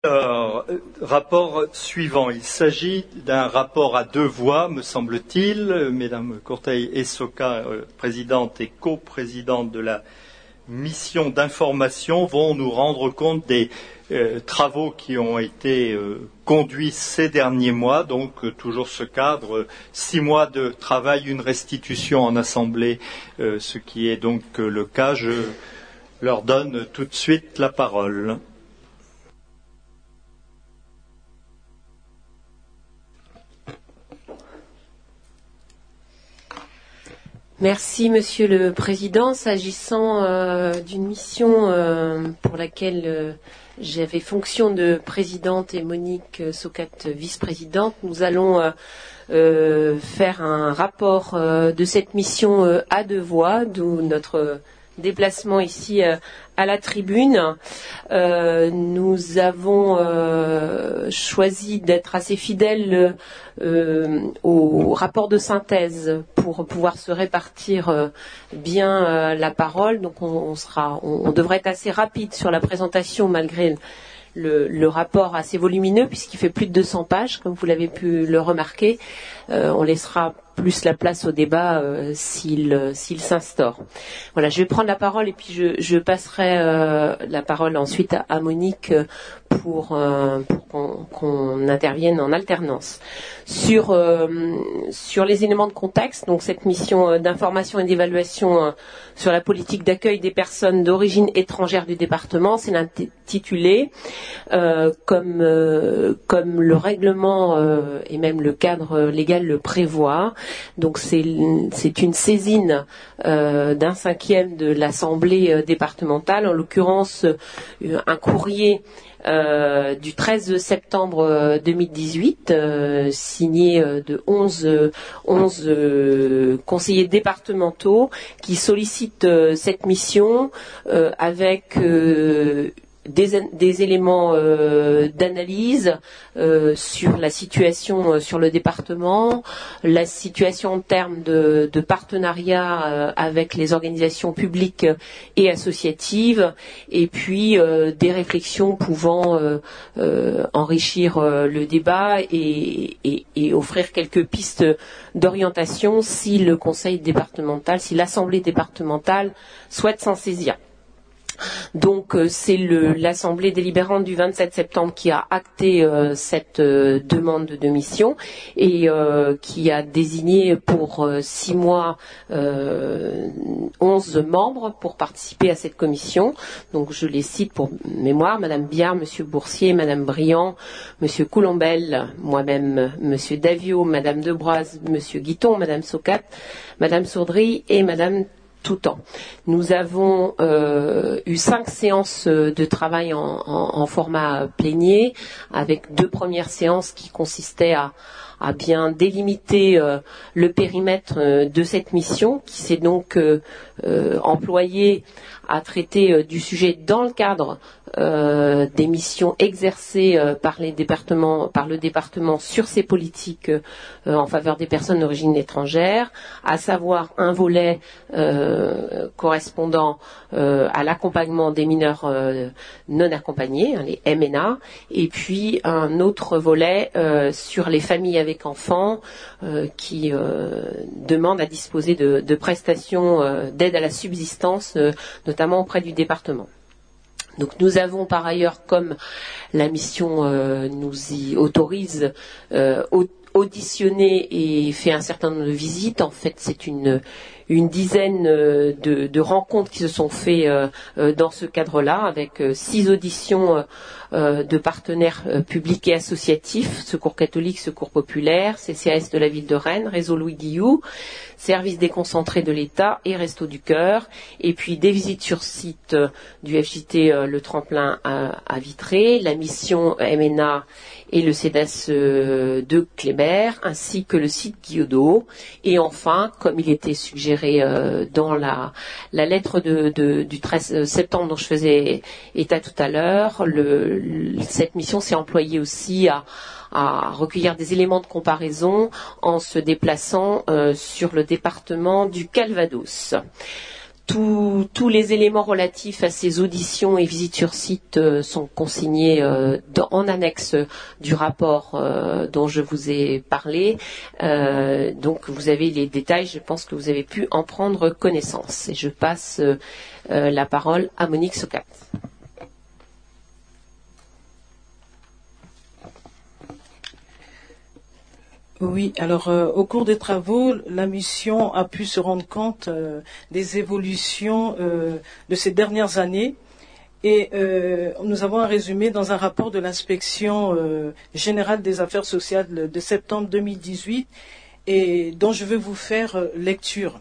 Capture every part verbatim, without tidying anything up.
Alors, rapport suivant. Il s'agit d'un rapport à deux voix, me semble-t-il. Mesdames Courteil et Soka, présidente et coprésidente de la mission d'information, vont nous rendre compte des euh, travaux qui ont été euh, conduits ces derniers mois. Donc, euh, toujours ce cadre, euh, six mois de travail, une restitution en assemblée, euh, ce qui est donc euh, le cas. Je leur donne tout de suite la parole. Merci, Monsieur le Président. S'agissant euh, d'une mission euh, pour laquelle euh, j'avais fonction de présidente et Monique Sokat vice-présidente, nous allons euh, euh, faire un rapport euh, de cette mission euh, à deux voix, d'où notre déplacement ici euh, à la tribune. Euh, nous avons euh, choisi d'être assez fidèles euh, au rapport de synthèse pour pouvoir se répartir euh, bien euh, la parole. Donc on, on sera, on, on devrait être assez rapide sur la présentation malgré le, le rapport assez volumineux puisqu'il fait plus de deux cents pages, comme vous l'avez pu le remarquer. Euh, on laissera plus la place au débat euh, s'il, s'il s'instaure. Voilà, je vais prendre la parole et puis je, je passerai euh, la parole ensuite à, à Monique pour, euh, pour qu'on, qu'on intervienne en alternance. Sur, euh, sur les éléments de contexte, donc cette mission d'information et d'évaluation euh, sur la politique d'accueil des personnes d'origine étrangère du département, c'est l'intitulé, euh, comme, euh, comme le règlement euh, et même le cadre légal le prévoit. Donc c'est, c'est une saisine euh, d'un cinquième de l'Assemblée euh, départementale, en l'occurrence euh, un courrier euh, du treize septembre deux mille dix-huit, euh, signé euh, de onze, onze euh, conseillers départementaux qui sollicitent euh, cette mission euh, avec euh, Des, des éléments euh, d'analyse euh, sur la situation euh, sur le département, la situation en termes de, de partenariat euh, avec les organisations publiques et associatives, et puis euh, des réflexions pouvant euh, euh, enrichir euh, le débat et, et, et offrir quelques pistes d'orientation si le conseil départemental, si l'assemblée départementale souhaite s'en saisir. Donc euh, c'est le, l'Assemblée délibérante du vingt-sept septembre qui a acté euh, cette euh, demande de mission et euh, qui a désigné pour euh, six mois euh, onze membres pour participer à cette commission. Donc je les cite pour mémoire: Madame Biard, Monsieur Boursier, Madame Briand, Monsieur Coulombel, moi-même, Monsieur Davio, Madame Debroise, Monsieur Guiton, Madame Sokat, Madame Sourdry et Madame tout temps. Nous avons euh, eu cinq séances de travail en, en, en format plénier, avec deux premières séances qui consistaient à, à bien délimiter euh, le périmètre euh, de cette mission, qui s'est donc euh, euh, employée à traiter euh, du sujet dans le cadre euh, des missions exercées euh, par les départements, par le département sur ces politiques euh, en faveur des personnes d'origine étrangère, à savoir un volet euh, correspondant euh, à l'accompagnement des mineurs euh, non accompagnés, hein, les M N A, et puis un autre volet euh, sur les familles avec enfants euh, qui euh, demandent à disposer de, de prestations euh, d'aide à la subsistance, euh, notamment auprès du département. Donc nous avons par ailleurs, comme la mission euh, nous y autorise, euh, auditionné et fait un certain nombre de visites. En fait, c'est une, une dizaine de, de rencontres qui se sont faites euh, dans ce cadre-là, avec euh, six auditions euh, de partenaires euh, publics et associatifs: Secours catholique, Secours populaire, C C A S de la ville de Rennes, Réseau Louis Guillou, Service déconcentré de l'État et Restos du Cœur, et puis des visites sur site euh, du F J T euh, Le Tremplin à, à Vitré, la mission M N A et le C E D A S euh, de Kléber, ainsi que le site Guyodo. Et enfin, comme il était suggéré euh, dans la, la lettre de, de, du treize septembre dont je faisais état tout à l'heure, le, le, cette mission s'est employée aussi à, à recueillir des éléments de comparaison en se déplaçant euh, sur le département du Calvados. Tous, tous les éléments relatifs à ces auditions et visites sur site euh, sont consignés euh, dans, en annexe du rapport euh, dont je vous ai parlé. Euh, donc vous avez les détails, je pense que vous avez pu en prendre connaissance. Et je passe euh, euh, la parole à Monique Socat. Oui, alors euh, au cours des travaux, la mission a pu se rendre compte euh, des évolutions euh, de ces dernières années et euh, nous avons un résumé dans un rapport de l'inspection euh, générale des affaires sociales de septembre deux mille dix-huit et dont je veux vous faire euh, lecture.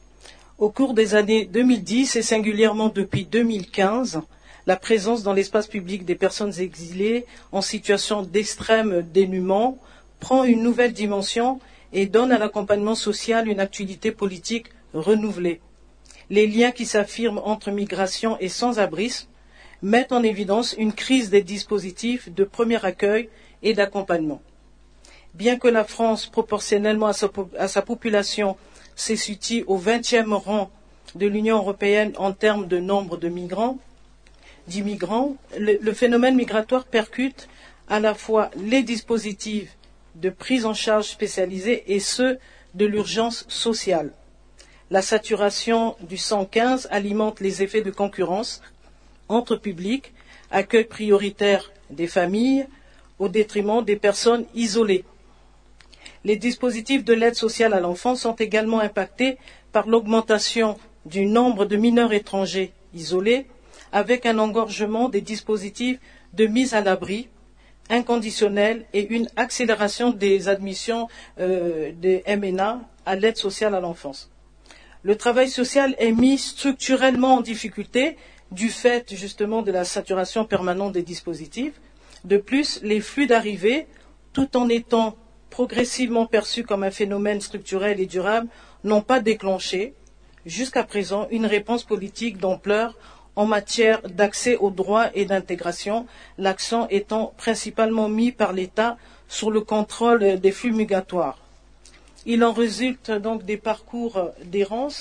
Au cours des années deux mille dix et singulièrement depuis deux mille quinze, la présence dans l'espace public des personnes exilées en situation d'extrême dénuement prend une nouvelle dimension et donne à l'accompagnement social une actualité politique renouvelée. Les liens qui s'affirment entre migration et sans-abrisme mettent en évidence une crise des dispositifs de premier accueil et d'accompagnement. Bien que la France, proportionnellement à sa, à sa population, se situe au vingtième rang de l'Union européenne en termes de nombre de migrants, d'immigrants, le, le phénomène migratoire percute à la fois les dispositifs de prise en charge spécialisée et ceux de l'urgence sociale. La saturation du cent quinze alimente les effets de concurrence entre publics, accueil prioritaire des familles au détriment des personnes isolées. Les dispositifs de l'aide sociale à l'enfance sont également impactés par l'augmentation du nombre de mineurs étrangers isolés avec un engorgement des dispositifs de mise à l'abri inconditionnelle et une accélération des admissions euh, des M N A à l'aide sociale à l'enfance. Le travail social est mis structurellement en difficulté du fait justement de la saturation permanente des dispositifs. De plus, les flux d'arrivée, tout en étant progressivement perçus comme un phénomène structurel et durable, n'ont pas déclenché, jusqu'à présent, une réponse politique d'ampleur en matière d'accès aux droits et d'intégration, l'accent étant principalement mis par l'État sur le contrôle des flux migratoires. Il en résulte donc des parcours d'errance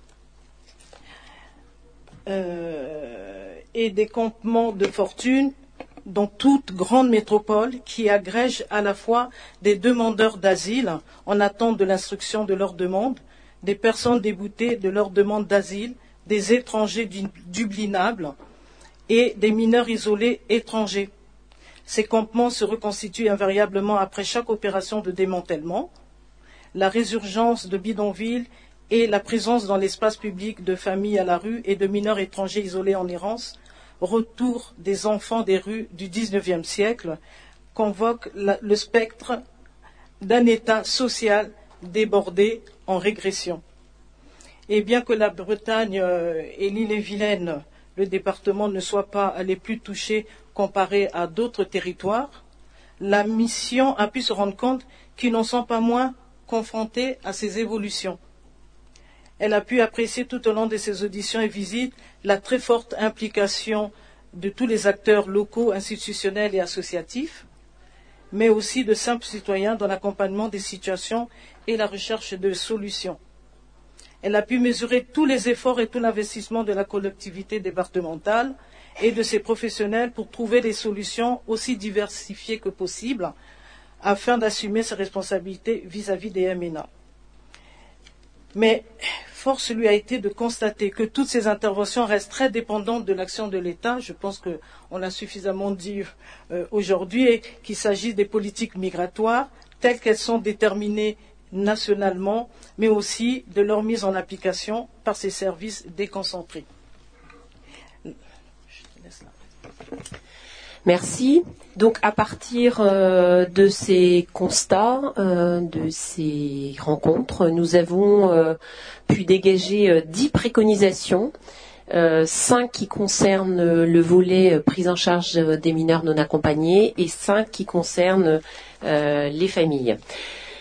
euh, et des campements de fortune dans toute grande métropole qui agrègent à la fois des demandeurs d'asile en attente de l'instruction de leurs demandes, des personnes déboutées de leur demande d'asile, des étrangers dublinables et des mineurs isolés étrangers. Ces campements se reconstituent invariablement après chaque opération de démantèlement. La résurgence de bidonvilles et la présence dans l'espace public de familles à la rue et de mineurs étrangers isolés en errance, retour des enfants des rues du dix-neuvième siècle, convoquent la, le spectre d'un État social débordé en régression. Et bien que la Bretagne et l'île-et-Vilaine, le département, ne soient pas les plus touchés comparés à d'autres territoires, la mission a pu se rendre compte qu'ils n'en sont pas moins confrontés à ces évolutions. Elle a pu apprécier tout au long de ses auditions et visites la très forte implication de tous les acteurs locaux, institutionnels et associatifs, mais aussi de simples citoyens dans l'accompagnement des situations et la recherche de solutions. Elle a pu mesurer tous les efforts et tout l'investissement de la collectivité départementale et de ses professionnels pour trouver des solutions aussi diversifiées que possible afin d'assumer ses responsabilités vis-à-vis des M N A. Mais force lui a été de constater que toutes ces interventions restent très dépendantes de l'action de l'État. Je pense qu'on l'a suffisamment dit euh, aujourd'hui, et qu'il s'agisse des politiques migratoires telles qu'elles sont déterminées nationalement, mais aussi de leur mise en application par ces services déconcentrés. Je te laisse là. Merci. Donc, à partir euh, de ces constats, euh, de ces rencontres, nous avons euh, pu dégager euh, dix préconisations, euh, cinq qui concernent le volet euh, prise en charge des mineurs non accompagnés et cinq qui concernent euh, les familles.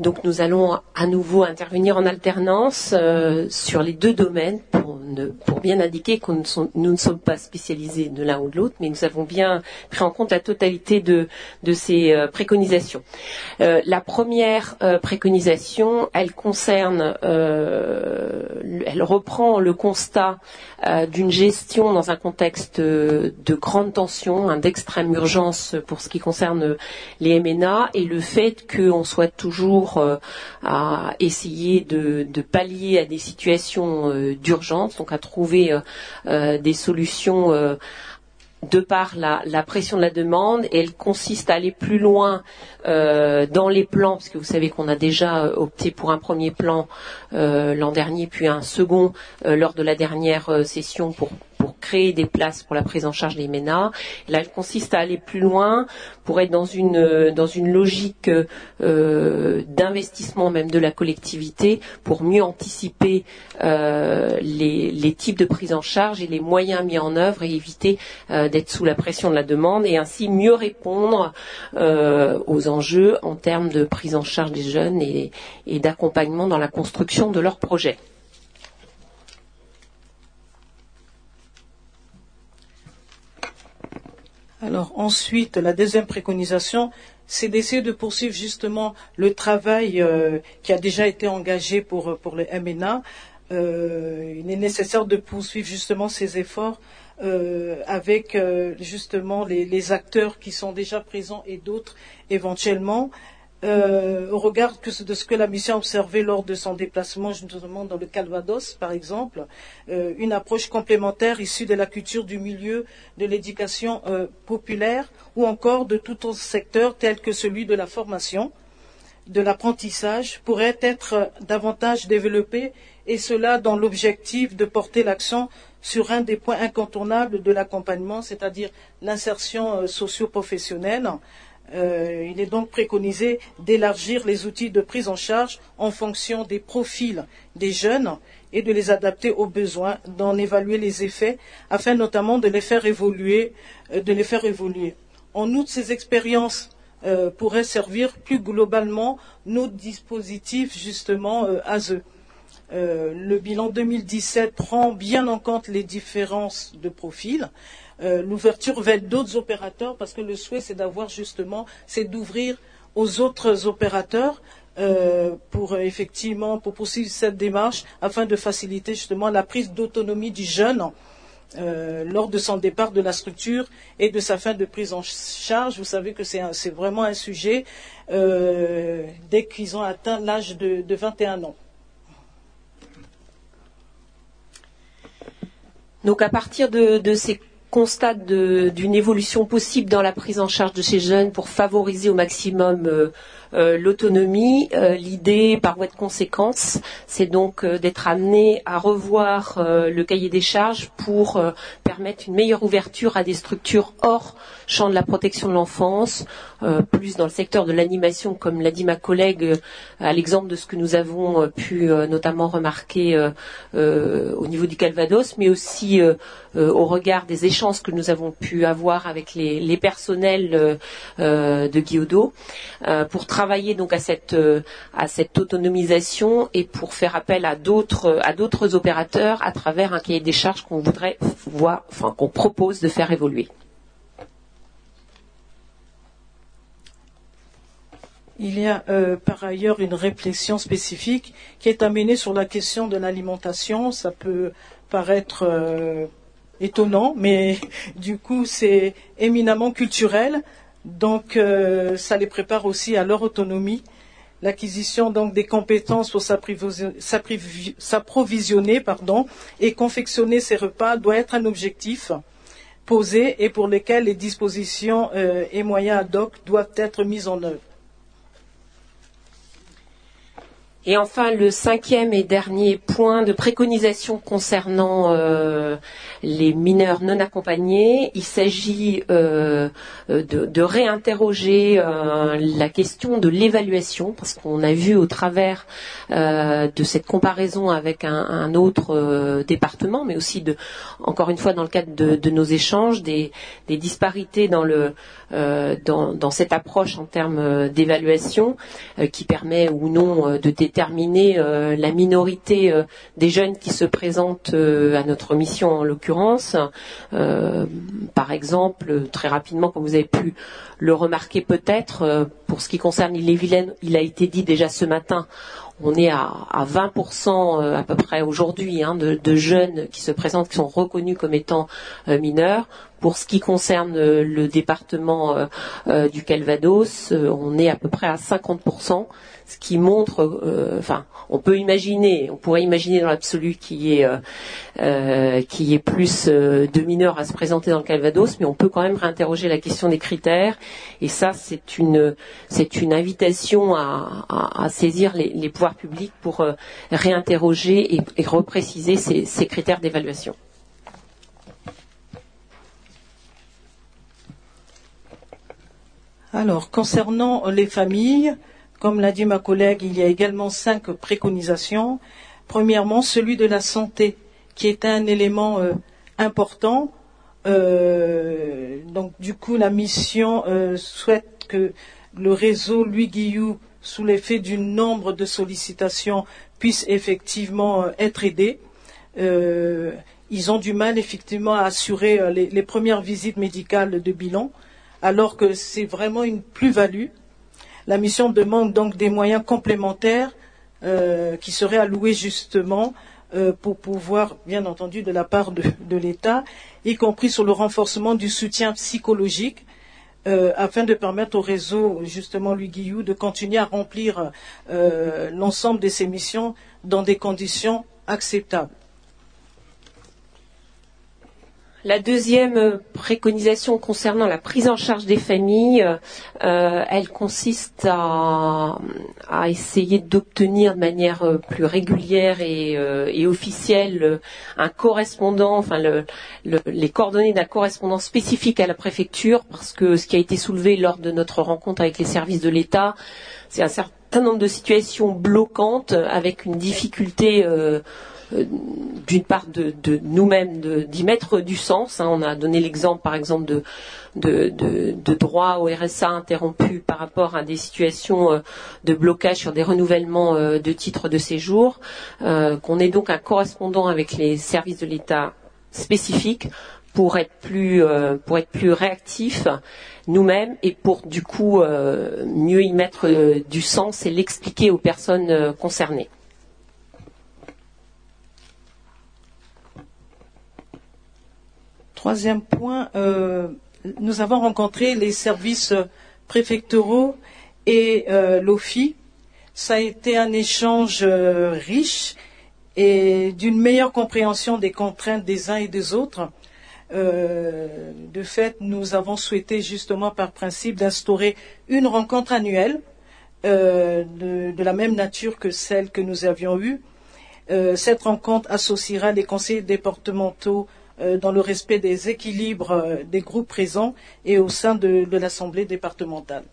Donc nous allons à nouveau intervenir en alternance euh, sur les deux domaines pour, ne, pour bien indiquer que nous, nous ne sommes pas spécialisés de l'un ou de l'autre, mais nous avons bien pris en compte la totalité de, de ces euh, préconisations. Euh, la première euh, préconisation, elle concerne, euh, elle reprend le constat euh, d'une gestion dans un contexte de grande tension, hein, d'extrême urgence pour ce qui concerne les M N A et le fait qu'on soit toujours euh, à essayer de, de pallier à des situations euh, d'urgence, donc à trouver euh, euh, des solutions euh, de par la, la pression de la demande, et elle consiste à aller plus loin euh, dans les plans, parce que vous savez qu'on a déjà opté pour un premier plan euh, l'an dernier, puis un second euh, lors de la dernière euh, session pour pour créer des places pour la prise en charge des M N A. Et là, elle consiste à aller plus loin pour être dans une dans une logique euh, d'investissement même de la collectivité pour mieux anticiper euh, les, les types de prise en charge et les moyens mis en œuvre et éviter euh, d'être sous la pression de la demande et ainsi mieux répondre euh, aux enjeux en termes de prise en charge des jeunes et, et d'accompagnement dans la construction de leurs projets. Alors ensuite, la deuxième préconisation, c'est d'essayer de poursuivre justement le travail euh, qui a déjà été engagé pour, pour le M N A. Euh, il est nécessaire de poursuivre justement ces efforts euh, avec euh, justement les, les acteurs qui sont déjà présents et d'autres éventuellement. Euh, au regard que, de ce que la mission a observé lors de son déplacement, justement dans le Calvados, par exemple, euh, une approche complémentaire issue de la culture du milieu de l'éducation euh, populaire ou encore de tout autre secteur tel que celui de la formation, de l'apprentissage, pourrait être davantage développé, et cela dans l'objectif de porter l'accent sur un des points incontournables de l'accompagnement, c'est-à-dire l'insertion euh, socio-professionnelle. Euh, il est donc préconisé d'élargir les outils de prise en charge en fonction des profils des jeunes et de les adapter aux besoins, d'en évaluer les effets afin notamment de les faire évoluer, euh, de les faire évoluer. En outre, ces expériences euh, pourraient servir plus globalement nos dispositifs justement euh, A S E. Euh, le bilan deux mille dix-sept prend bien en compte les différences de profils. Euh, l'ouverture vers d'autres opérateurs, parce que le souhait c'est d'avoir justement, c'est d'ouvrir aux autres opérateurs euh, pour effectivement pour poursuivre cette démarche afin de faciliter justement la prise d'autonomie du jeune euh, lors de son départ de la structure et de sa fin de prise en charge. Vous savez que c'est, un, c'est vraiment un sujet euh, dès qu'ils ont atteint l'âge de, de vingt et un ans. Donc à partir de, de ces constats de, d'une évolution possible dans la prise en charge de ces jeunes pour favoriser au maximum euh, euh, l'autonomie, euh, l'idée par voie de conséquence, c'est donc euh, d'être amené à revoir euh, le cahier des charges pour euh, permettre une meilleure ouverture à des structures hors champ de la protection de l'enfance, euh, plus dans le secteur de l'animation, comme l'a dit ma collègue, euh, à l'exemple de ce que nous avons euh, pu euh, notamment remarquer euh, euh, au niveau du Calvados, mais aussi euh, euh, au regard des échanges que nous avons pu avoir avec les, les personnels euh, euh, de Guiodo, euh, pour travailler donc à cette, euh, à cette autonomisation et pour faire appel à d'autres, à d'autres opérateurs à travers un cahier des charges qu'on voudrait voir, enfin qu'on propose de faire évoluer. Il y a euh, par ailleurs une réflexion spécifique qui est amenée sur la question de l'alimentation. Ça peut paraître euh, étonnant, mais du coup c'est éminemment culturel. Donc euh, ça les prépare aussi à leur autonomie. L'acquisition donc des compétences pour s'approvisionner pardon, et confectionner ces repas doit être un objectif posé et pour lequel les dispositions euh, et moyens ad hoc doivent être mis en œuvre. Et enfin, le cinquième et dernier point de préconisation concernant euh, les mineurs non accompagnés, il s'agit euh, de, de réinterroger euh, la question de l'évaluation, parce qu'on a vu au travers euh, de cette comparaison avec un, un autre euh, département, mais aussi, de, encore une fois, dans le cadre de, de nos échanges, des, des disparités dans, le, euh, dans, dans cette approche en termes d'évaluation euh, qui permet ou non euh, de déterminer euh, la minorité euh, des jeunes qui se présentent euh, à notre mission en l'occurrence. Euh, par exemple, très rapidement, comme vous avez pu le remarquer peut-être, euh, pour ce qui concerne Ille-et-Vilaine, il a été dit déjà ce matin, on est à, à vingt pour cent euh, à peu près aujourd'hui hein, de, de jeunes qui se présentent, qui sont reconnus comme étant euh, mineurs. Pour ce qui concerne euh, le département euh, euh, du Calvados, euh, on est à peu près à cinquante pour cent, ce qui montre, euh, enfin, on peut imaginer, on pourrait imaginer dans l'absolu qu'il y ait, euh, euh, qu'il y ait plus euh, de mineurs à se présenter dans le Calvados, mais on peut quand même réinterroger la question des critères. Et ça, c'est une, c'est une invitation à, à, à saisir les, les pouvoirs publics pour euh, réinterroger et, et repréciser ces, ces critères d'évaluation. Alors, concernant les familles, comme l'a dit ma collègue, il y a également cinq préconisations. Premièrement, celui de la santé, qui est un élément euh, important. Euh, donc, du coup, la mission euh, souhaite que le réseau Louis Guillou, sous l'effet du nombre de sollicitations, puisse effectivement euh, être aidé. Euh, ils ont du mal, effectivement, à assurer euh, les, les premières visites médicales de bilan, alors que c'est vraiment une plus-value. La mission demande donc des moyens complémentaires euh, qui seraient alloués justement euh, pour pouvoir, bien entendu, de la part de, de l'État, y compris sur le renforcement du soutien psychologique, euh, afin de permettre au réseau, justement, Louis Guillou, de continuer à remplir euh, l'ensemble de ses missions dans des conditions acceptables. La deuxième préconisation concernant la prise en charge des familles, euh, elle consiste à, à essayer d'obtenir de manière plus régulière et, euh, et officielle un correspondant, enfin le, le, les coordonnées d'un correspondant spécifique à la préfecture, parce que ce qui a été soulevé lors de notre rencontre avec les services de l'État, c'est un certain nombre de situations bloquantes avec une difficulté euh, d'une part de, de nous-mêmes d'y mettre du sens. Hein. On a donné l'exemple par exemple de, de, de, de droit au R S A interrompu par rapport à des situations euh, de blocage sur des renouvellements euh, de titres de séjour, euh, qu'on ait donc un correspondant avec les services de l'État spécifiques pour être plus, euh, pour être plus réactifs nous-mêmes et pour du coup euh, mieux y mettre euh, du sens et l'expliquer aux personnes euh, concernées. Troisième point, euh, nous avons rencontré les services préfectoraux et euh, l'O F I. Ça a été un échange euh, riche et d'une meilleure compréhension des contraintes des uns et des autres. Euh, de fait, nous avons souhaité justement par principe d'instaurer une rencontre annuelle euh, de, de la même nature que celle que nous avions eue. Euh, cette rencontre associera les conseillers départementaux dans le respect des équilibres des groupes présents et au sein de, de l'Assemblée départementale.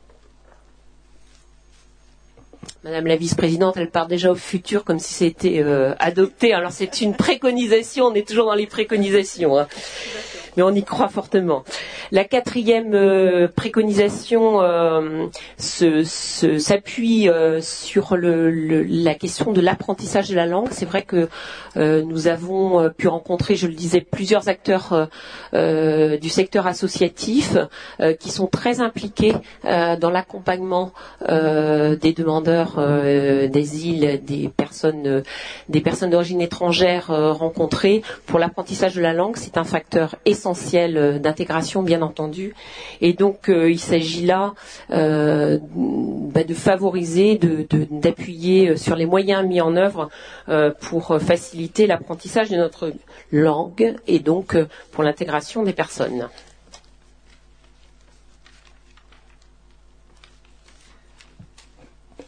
Madame la vice-présidente, elle part déjà au futur comme si c'était euh, adopté. Alors c'est une préconisation, on est toujours dans les préconisations. Hein. Mais on y croit fortement. La quatrième euh, préconisation euh, se, se, s'appuie euh, sur le, le, la question de l'apprentissage de la langue. C'est vrai que euh, nous avons euh, pu rencontrer, je le disais, plusieurs acteurs euh, euh, du secteur associatif euh, qui sont très impliqués euh, dans l'accompagnement euh, des demandeurs euh, d'asile, des personnes, euh, des personnes d'origine étrangère euh, rencontrées. Pour l'apprentissage de la langue, c'est un facteur essentiel essentiel d'intégration, bien entendu. Et donc, euh, il s'agit là euh, bah, de favoriser, de, de, d'appuyer sur les moyens mis en œuvre euh, pour faciliter l'apprentissage de notre langue et donc euh, pour l'intégration des personnes.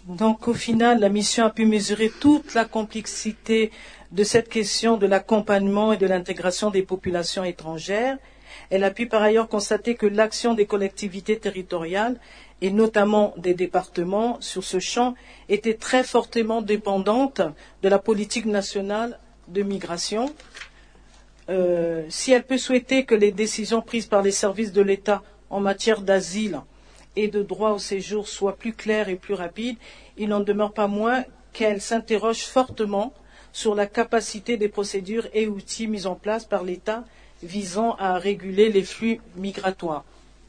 Donc au final, la mission a pu mesurer toute la complexité de cette question de l'accompagnement et de l'intégration des populations étrangères. Elle a pu par ailleurs constater que l'action des collectivités territoriales et notamment des départements sur ce champ était très fortement dépendante de la politique nationale de migration. Euh, si elle peut souhaiter que les décisions prises par les services de l'État en matière d'asile et de droit au séjour soient plus claires et plus rapides, il n'en demeure pas moins qu'elle s'interroge fortement sur la capacité des procédures et outils mis en place par l'État visant à réguler les flux migratoires.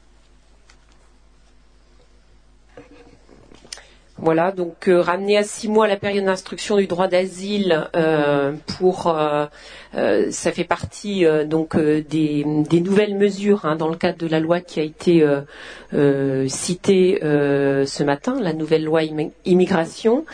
Voilà, donc euh, ramener à six mois la période d'instruction du droit d'asile euh, pour euh, euh, ça fait partie euh, donc euh, des, des nouvelles mesures hein, dans le cadre de la loi qui a été euh, euh, citée euh, ce matin, la nouvelle loi immigration.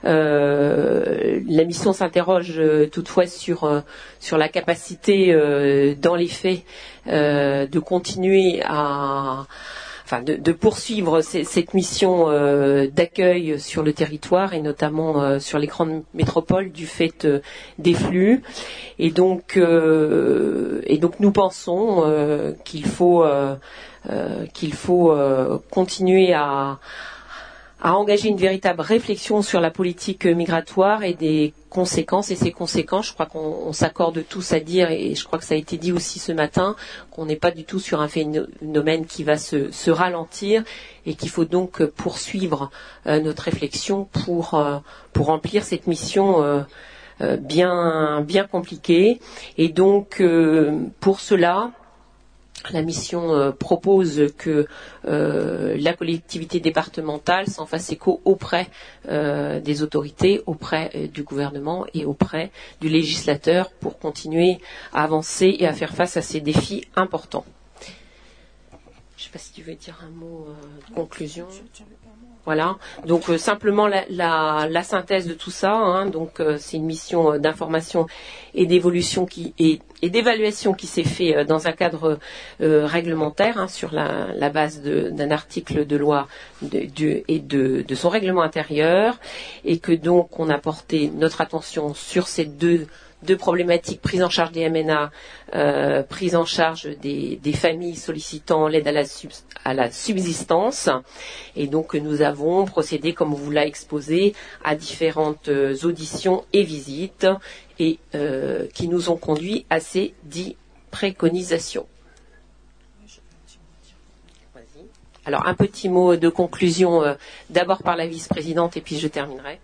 Euh, la mission s'interroge euh, toutefois sur euh, sur la capacité euh, dans les faits euh, de continuer à Enfin, de, de poursuivre c- cette mission euh, d'accueil sur le territoire et notamment euh, sur les grandes métropoles du fait euh, des flux. Et donc, euh, et donc nous pensons euh, qu'il faut, euh, euh, qu'il faut euh, continuer à, à engager une véritable réflexion sur la politique migratoire et des conséquences. Et ces conséquences, je crois qu'on on s'accorde tous à dire, et je crois que ça a été dit aussi ce matin, qu'on n'est pas du tout sur un phénomène qui va se, se ralentir et qu'il faut donc poursuivre euh, notre réflexion pour, euh, pour remplir cette mission euh, euh, bien, bien compliquée. Et donc, euh, pour cela, la mission euh, propose que euh, la collectivité départementale s'en fasse écho auprès euh, des autorités, auprès euh, du gouvernement et auprès du législateur pour continuer à avancer et à faire face à ces défis importants. Je ne sais pas si tu veux dire un mot euh, de conclusion. Voilà, donc euh, simplement la, la, la synthèse de tout ça. Hein, donc euh, c'est une mission euh, d'information et d'évolution qui et, et d'évaluation qui s'est fait euh, dans un cadre euh, réglementaire hein, sur la, la base de, d'un article de loi de, de, et de, de son règlement intérieur, et que donc on a porté notre attention sur ces deux deux problématiques, prise en charge des M N A, euh, prise en charge des, des familles sollicitant l'aide à la, sub, à la subsistance. Et donc nous avons procédé, comme on vous l'a exposé, à différentes euh, auditions et visites et euh, qui nous ont conduit à ces dix préconisations. Alors un petit mot de conclusion, euh, d'abord par la vice-présidente et puis je terminerai.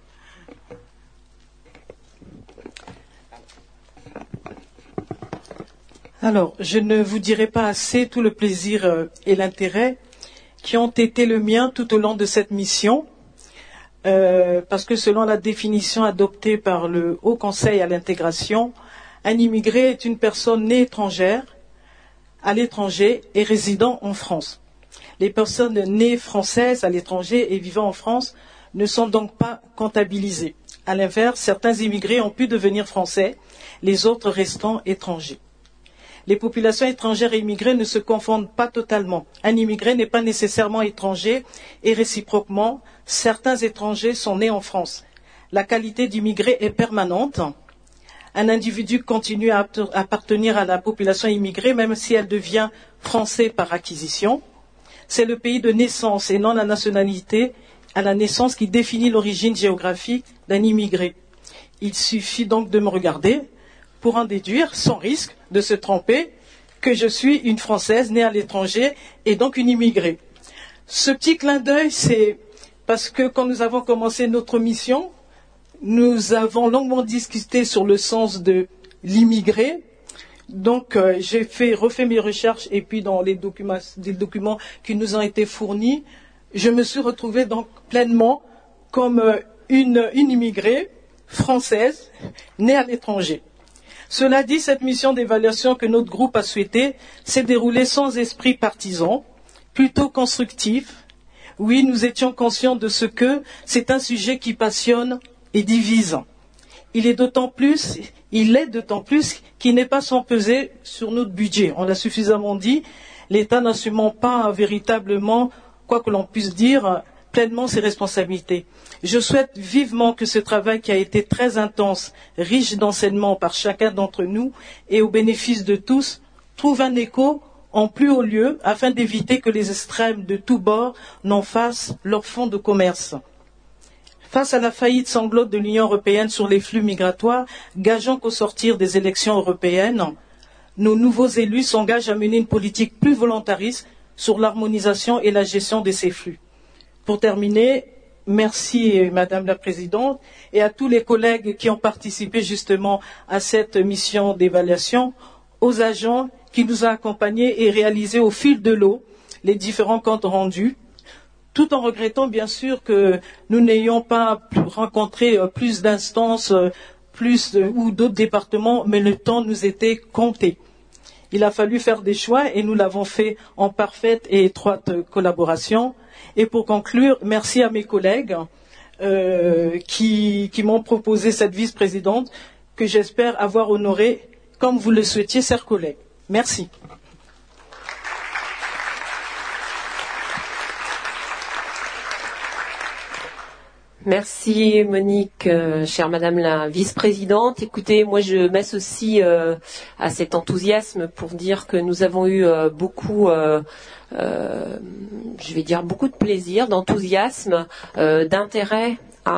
Alors, je ne vous dirai pas assez tout le plaisir euh, et l'intérêt qui ont été le mien tout au long de cette mission, euh, parce que selon la définition adoptée par le Haut Conseil à l'intégration, un immigré est une personne née étrangère, à l'étranger et résidant en France. Les personnes nées françaises à l'étranger et vivant en France ne sont donc pas comptabilisées. À l'inverse, certains immigrés ont pu devenir français, les autres restant étrangers. Les populations étrangères et immigrées ne se confondent pas totalement. Un immigré n'est pas nécessairement étranger et réciproquement, certains étrangers sont nés en France. La qualité d'immigré est permanente. Un individu continue à appartenir à la population immigrée même si elle devient français par acquisition. C'est le pays de naissance et non la nationalité à la naissance qui définit l'origine géographique d'un immigré. Il suffit donc de me regarder pour en déduire, sans risque de se tromper, que je suis une Française née à l'étranger et donc une immigrée. Ce petit clin d'œil, c'est parce que quand nous avons commencé notre mission, nous avons longuement discuté sur le sens de l'immigré. Donc euh, j'ai fait, refait mes recherches et puis dans les documents, les documents qui nous ont été fournis, je me suis retrouvée donc pleinement comme euh, une, une immigrée française née à l'étranger. Cela dit, cette mission d'évaluation que notre groupe a souhaitée s'est déroulée sans esprit partisan, plutôt constructif. Oui, nous étions conscients de ce que c'est un sujet qui passionne et divise. Il est d'autant plus, il est d'autant plus qu'il n'est pas sans peser sur notre budget. On l'a suffisamment dit, l'État n'assumant pas véritablement, quoi que l'on puisse dire, pleinement ses responsabilités. Je souhaite vivement que ce travail qui a été très intense, riche d'enseignements par chacun d'entre nous et au bénéfice de tous, trouve un écho en plus haut lieu afin d'éviter que les extrêmes de tous bords n'en fassent leur fonds de commerce. Face à la faillite sanglote de l'Union européenne sur les flux migratoires, gageons qu'au sortir des élections européennes, nos nouveaux élus s'engagent à mener une politique plus volontariste sur l'harmonisation et la gestion de ces flux. Pour terminer, merci Madame la Présidente et à tous les collègues qui ont participé justement à cette mission d'évaluation, aux agents qui nous ont accompagnés et réalisé au fil de l'eau les différents comptes rendus, tout en regrettant bien sûr que nous n'ayons pas rencontré plus d'instances plus ou d'autres départements, mais le temps nous était compté. Il a fallu faire des choix et nous l'avons fait en parfaite et étroite collaboration. Et pour conclure, merci à mes collègues euh, qui, qui m'ont proposé cette vice-présidente que j'espère avoir honorée comme vous le souhaitiez, chers collègues. Merci. Merci Monique, euh, chère Madame la vice-présidente. Écoutez, moi je m'associe euh, à cet enthousiasme pour dire que nous avons eu euh, beaucoup, euh, euh, je vais dire beaucoup de plaisir, d'enthousiasme, euh, d'intérêt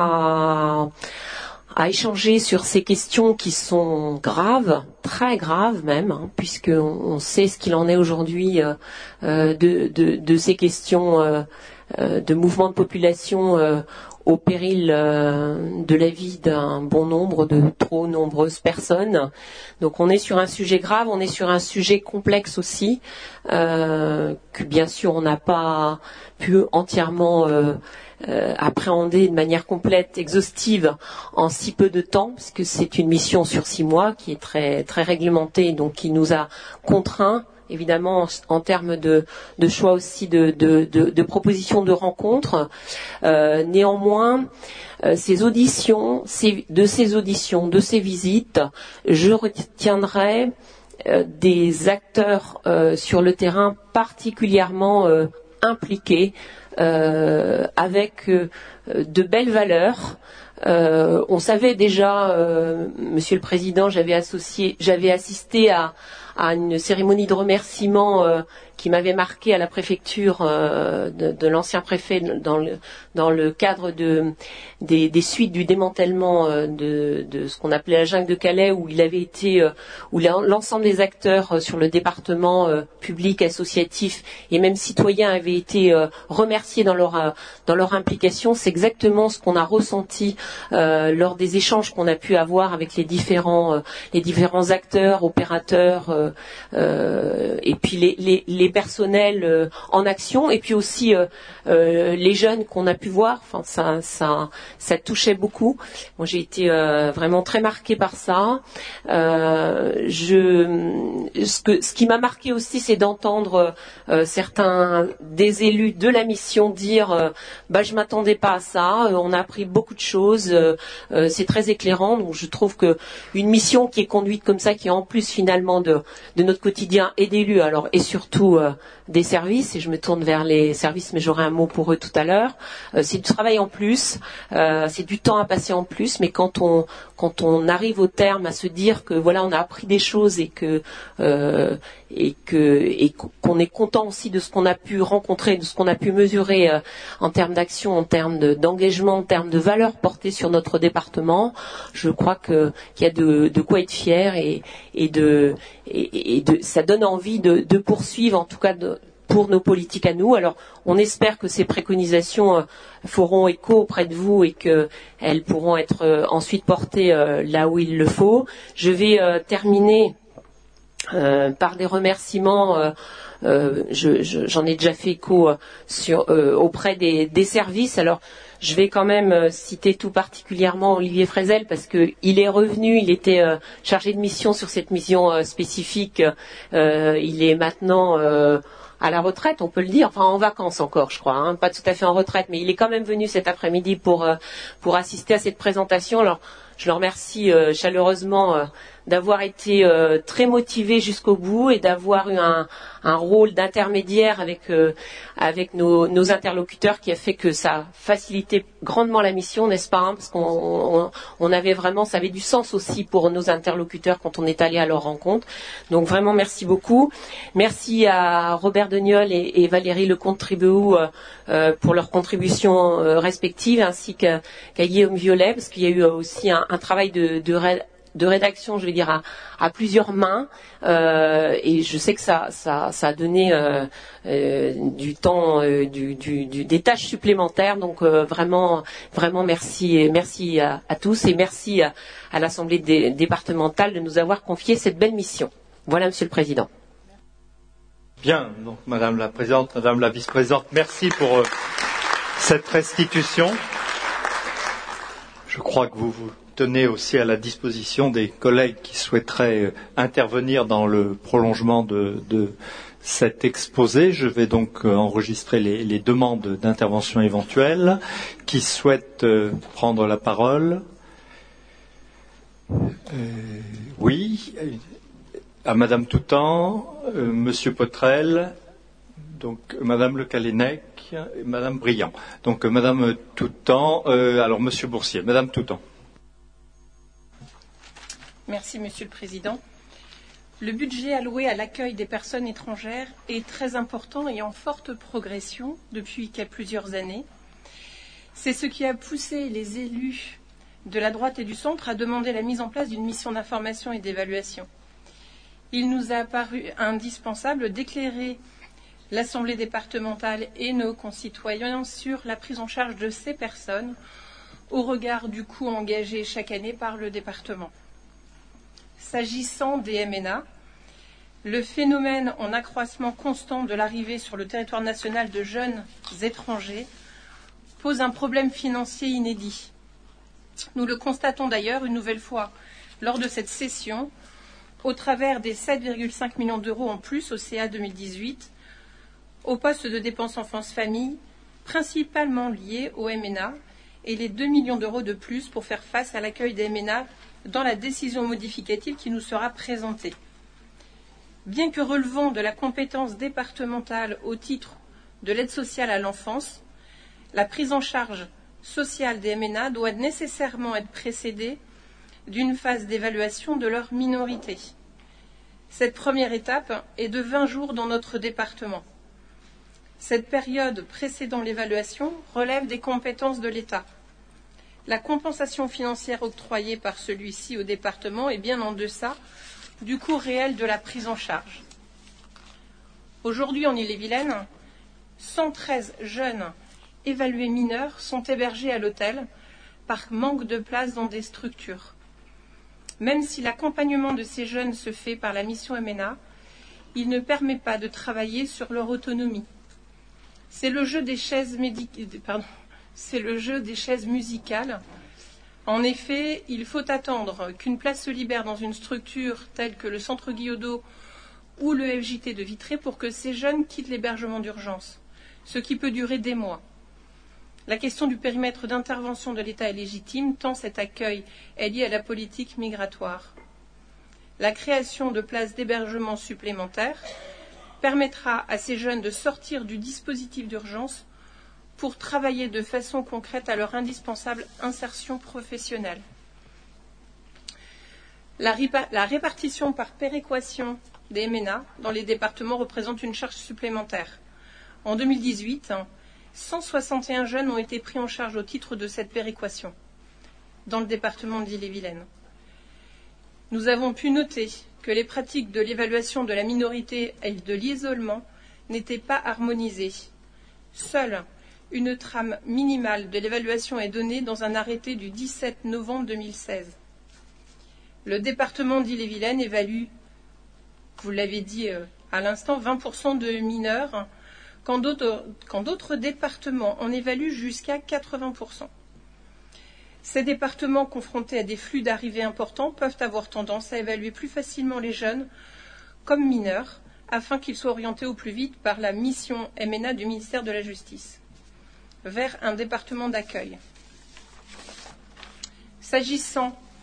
à, à échanger sur ces questions qui sont graves, très graves même, hein, puisqu'on on sait ce qu'il en est aujourd'hui euh, euh, de, de, de ces questions euh, euh, de mouvements de population euh, au péril euh, de la vie d'un bon nombre de trop nombreuses personnes. Donc on est sur un sujet grave, on est sur un sujet complexe aussi, euh, que bien sûr on n'a pas pu entièrement euh, euh, appréhender de manière complète, exhaustive, en si peu de temps, parce que c'est une mission sur six mois qui est très, très réglementée, donc qui nous a contraints, évidemment en, en termes de, de choix aussi de, de, de, de propositions de rencontres. Euh, néanmoins, euh, ces auditions, ces, de ces auditions, de ces visites, je retiendrai euh, des acteurs euh, sur le terrain particulièrement euh, impliqués, euh, avec euh, de belles valeurs. Euh, on savait déjà, euh, Monsieur le Président, j'avais associé, j'avais assisté à à une cérémonie de remerciement euh, qui m'avait marqué à la préfecture euh, de, de l'ancien préfet dans le, dans le cadre de, des, des suites du démantèlement euh, de, de ce qu'on appelait la jungle de Calais, où il avait été, euh, où l'ensemble des acteurs euh, sur le département euh, public, associatif et même citoyen avaient été euh, remerciés dans leur, euh, dans leur implication. C'est exactement ce qu'on a ressenti euh, lors des échanges qu'on a pu avoir avec les différents, euh, les différents acteurs, opérateurs, euh, euh, et puis les, les, les personnels euh, en action, et puis aussi euh, euh, les jeunes qu'on a pu voir. Enfin, ça, ça, ça touchait beaucoup. Moi, j'ai été euh, vraiment très marquée par ça. Euh, je, ce, que, ce qui m'a marqué aussi, c'est d'entendre euh, certains des élus de la mission dire euh, bah, je m'attendais pas à ça. Euh, on a appris beaucoup de choses. Euh, euh, c'est très éclairant. Donc, je trouve que une mission qui est conduite comme ça, qui est en plus finalement de, de notre quotidien et d'élus, alors et surtout euh, des services, et je me tourne vers les services, mais j'aurai un mot pour eux tout à l'heure. Euh, c'est du travail en plus, euh, c'est du temps à passer en plus, mais quand on quand on arrive au terme à se dire que voilà, on a appris des choses et que euh, et que et qu'on est content aussi de ce qu'on a pu rencontrer, de ce qu'on a pu mesurer euh, en termes d'action, en termes de, d'engagement, en termes de valeurs portées sur notre département, je crois que qu'il y a de, de quoi être fier, et et de et, et de ça donne envie de, de poursuivre, en tout cas de, pour nos politiques à nous. Alors, on espère que ces préconisations euh, feront écho auprès de vous et qu'elles pourront être euh, ensuite portées euh, là où il le faut. Je vais euh, terminer euh, par des remerciements. Euh, euh, je, je, j'en ai déjà fait écho euh, sur, euh, auprès des, des services. Alors, je vais quand même euh, citer tout particulièrement Olivier Frézel, parce que il est revenu, il était euh, chargé de mission sur cette mission euh, spécifique. Euh, il est maintenant euh, à la retraite, on peut le dire, enfin en vacances encore, je crois, hein, pas tout à fait en retraite, mais il est quand même venu cet après-midi pour euh, pour assister à cette présentation. Alors, je le remercie euh, chaleureusement euh, d'avoir été euh, très motivé jusqu'au bout et d'avoir eu un, un rôle d'intermédiaire avec, euh, avec nos, nos interlocuteurs qui a fait que ça a facilité grandement la mission, n'est-ce pas, hein, parce qu'on on, on avait vraiment, ça avait du sens aussi pour nos interlocuteurs quand on est allé à leur rencontre. Donc vraiment merci beaucoup. Merci à Robert Deniol et, et Valérie Lecomte-Tribéou euh, euh, pour leurs contributions euh, respectives, ainsi qu'à, qu'à Guillaume Violet, parce qu'il y a eu aussi un, un travail de, de de rédaction, je vais dire, à, à plusieurs mains, euh, et je sais que ça, ça, ça a donné euh, euh, du temps, euh, du, du, du, des tâches supplémentaires. Donc euh, vraiment, vraiment merci, merci à, à tous et merci à, à l'Assemblée dé, départementale de nous avoir confié cette belle mission. Voilà, Monsieur le Président. Bien, donc Madame la Présidente, Madame la Vice-Présidente, merci pour euh, cette restitution. Je crois que vous vous tenez aussi à la disposition des collègues qui souhaiteraient euh, intervenir dans le prolongement de, de cet exposé. Je vais donc euh, enregistrer les, les demandes d'intervention éventuelles. Qui souhaitent euh, prendre la parole? euh, Oui, à Madame Toutan, euh, Monsieur Potrel, donc Madame Le Callennec, et Madame Briand. Donc euh, Madame Toutan, euh, alors Monsieur Boursier, Madame Toutan. Merci, Monsieur le Président. Le budget alloué à l'accueil des personnes étrangères est très important et en forte progression depuis plusieurs années. C'est ce qui a poussé les élus de la droite et du centre à demander la mise en place d'une mission d'information et d'évaluation. Il nous a paru indispensable d'éclairer l'Assemblée départementale et nos concitoyens sur la prise en charge de ces personnes au regard du coût engagé chaque année par le département. S'agissant des M N A, le phénomène en accroissement constant de l'arrivée sur le territoire national de jeunes étrangers pose un problème financier inédit. Nous le constatons d'ailleurs une nouvelle fois lors de cette session, au travers des sept virgule cinq millions d'euros en plus au C A deux mille dix-huit, au poste de dépenses enfance-famille, principalement liés au M N A, et les deux millions d'euros de plus pour faire face à l'accueil des M N A dans la décision modificative qui nous sera présentée. Bien que relevant de la compétence départementale au titre de l'aide sociale à l'enfance, la prise en charge sociale des M N A doit nécessairement être précédée d'une phase d'évaluation de leur minorité. Cette première étape est de vingt jours dans notre département. Cette période précédant l'évaluation relève des compétences de l'État. La compensation financière octroyée par celui-ci au département est bien en deçà du coût réel de la prise en charge. Aujourd'hui, en Ille-et-Vilaine, cent treize jeunes évalués mineurs sont hébergés à l'hôtel par manque de place dans des structures. Même si l'accompagnement de ces jeunes se fait par la mission M N A, il ne permet pas de travailler sur leur autonomie. C'est le jeu des chaises médic... Pardon. C'est le jeu des chaises musicales. En effet, il faut attendre qu'une place se libère dans une structure telle que le Centre Guyodeau ou le F J T de Vitré pour que ces jeunes quittent l'hébergement d'urgence, ce qui peut durer des mois. La question du périmètre d'intervention de l'État est légitime, tant cet accueil est lié à la politique migratoire. La création de places d'hébergement supplémentaires permettra à ces jeunes de sortir du dispositif d'urgence pour travailler de façon concrète à leur indispensable insertion professionnelle. La, répa- la répartition par péréquation des M N A dans les départements représente une charge supplémentaire. En deux mille dix-huit, cent soixante et un jeunes ont été pris en charge au titre de cette péréquation dans le département d'Ille-et-Vilaine. Nous avons pu noter que les pratiques de l'évaluation de la minorité et de l'isolement n'étaient pas harmonisées. Seule une trame minimale de l'évaluation est donnée dans un arrêté du dix-sept novembre deux mille seize. Le département d'Ille-et-Vilaine évalue, vous l'avez dit à l'instant, vingt pour cent de mineurs, quand d'autres, quand d'autres départements en évaluent jusqu'à quatre-vingts pour cent. Ces départements confrontés à des flux d'arrivée importants peuvent avoir tendance à évaluer plus facilement les jeunes comme mineurs, afin qu'ils soient orientés au plus vite par la mission M N A du ministère de la Justice vers un département d'accueil. S'agissant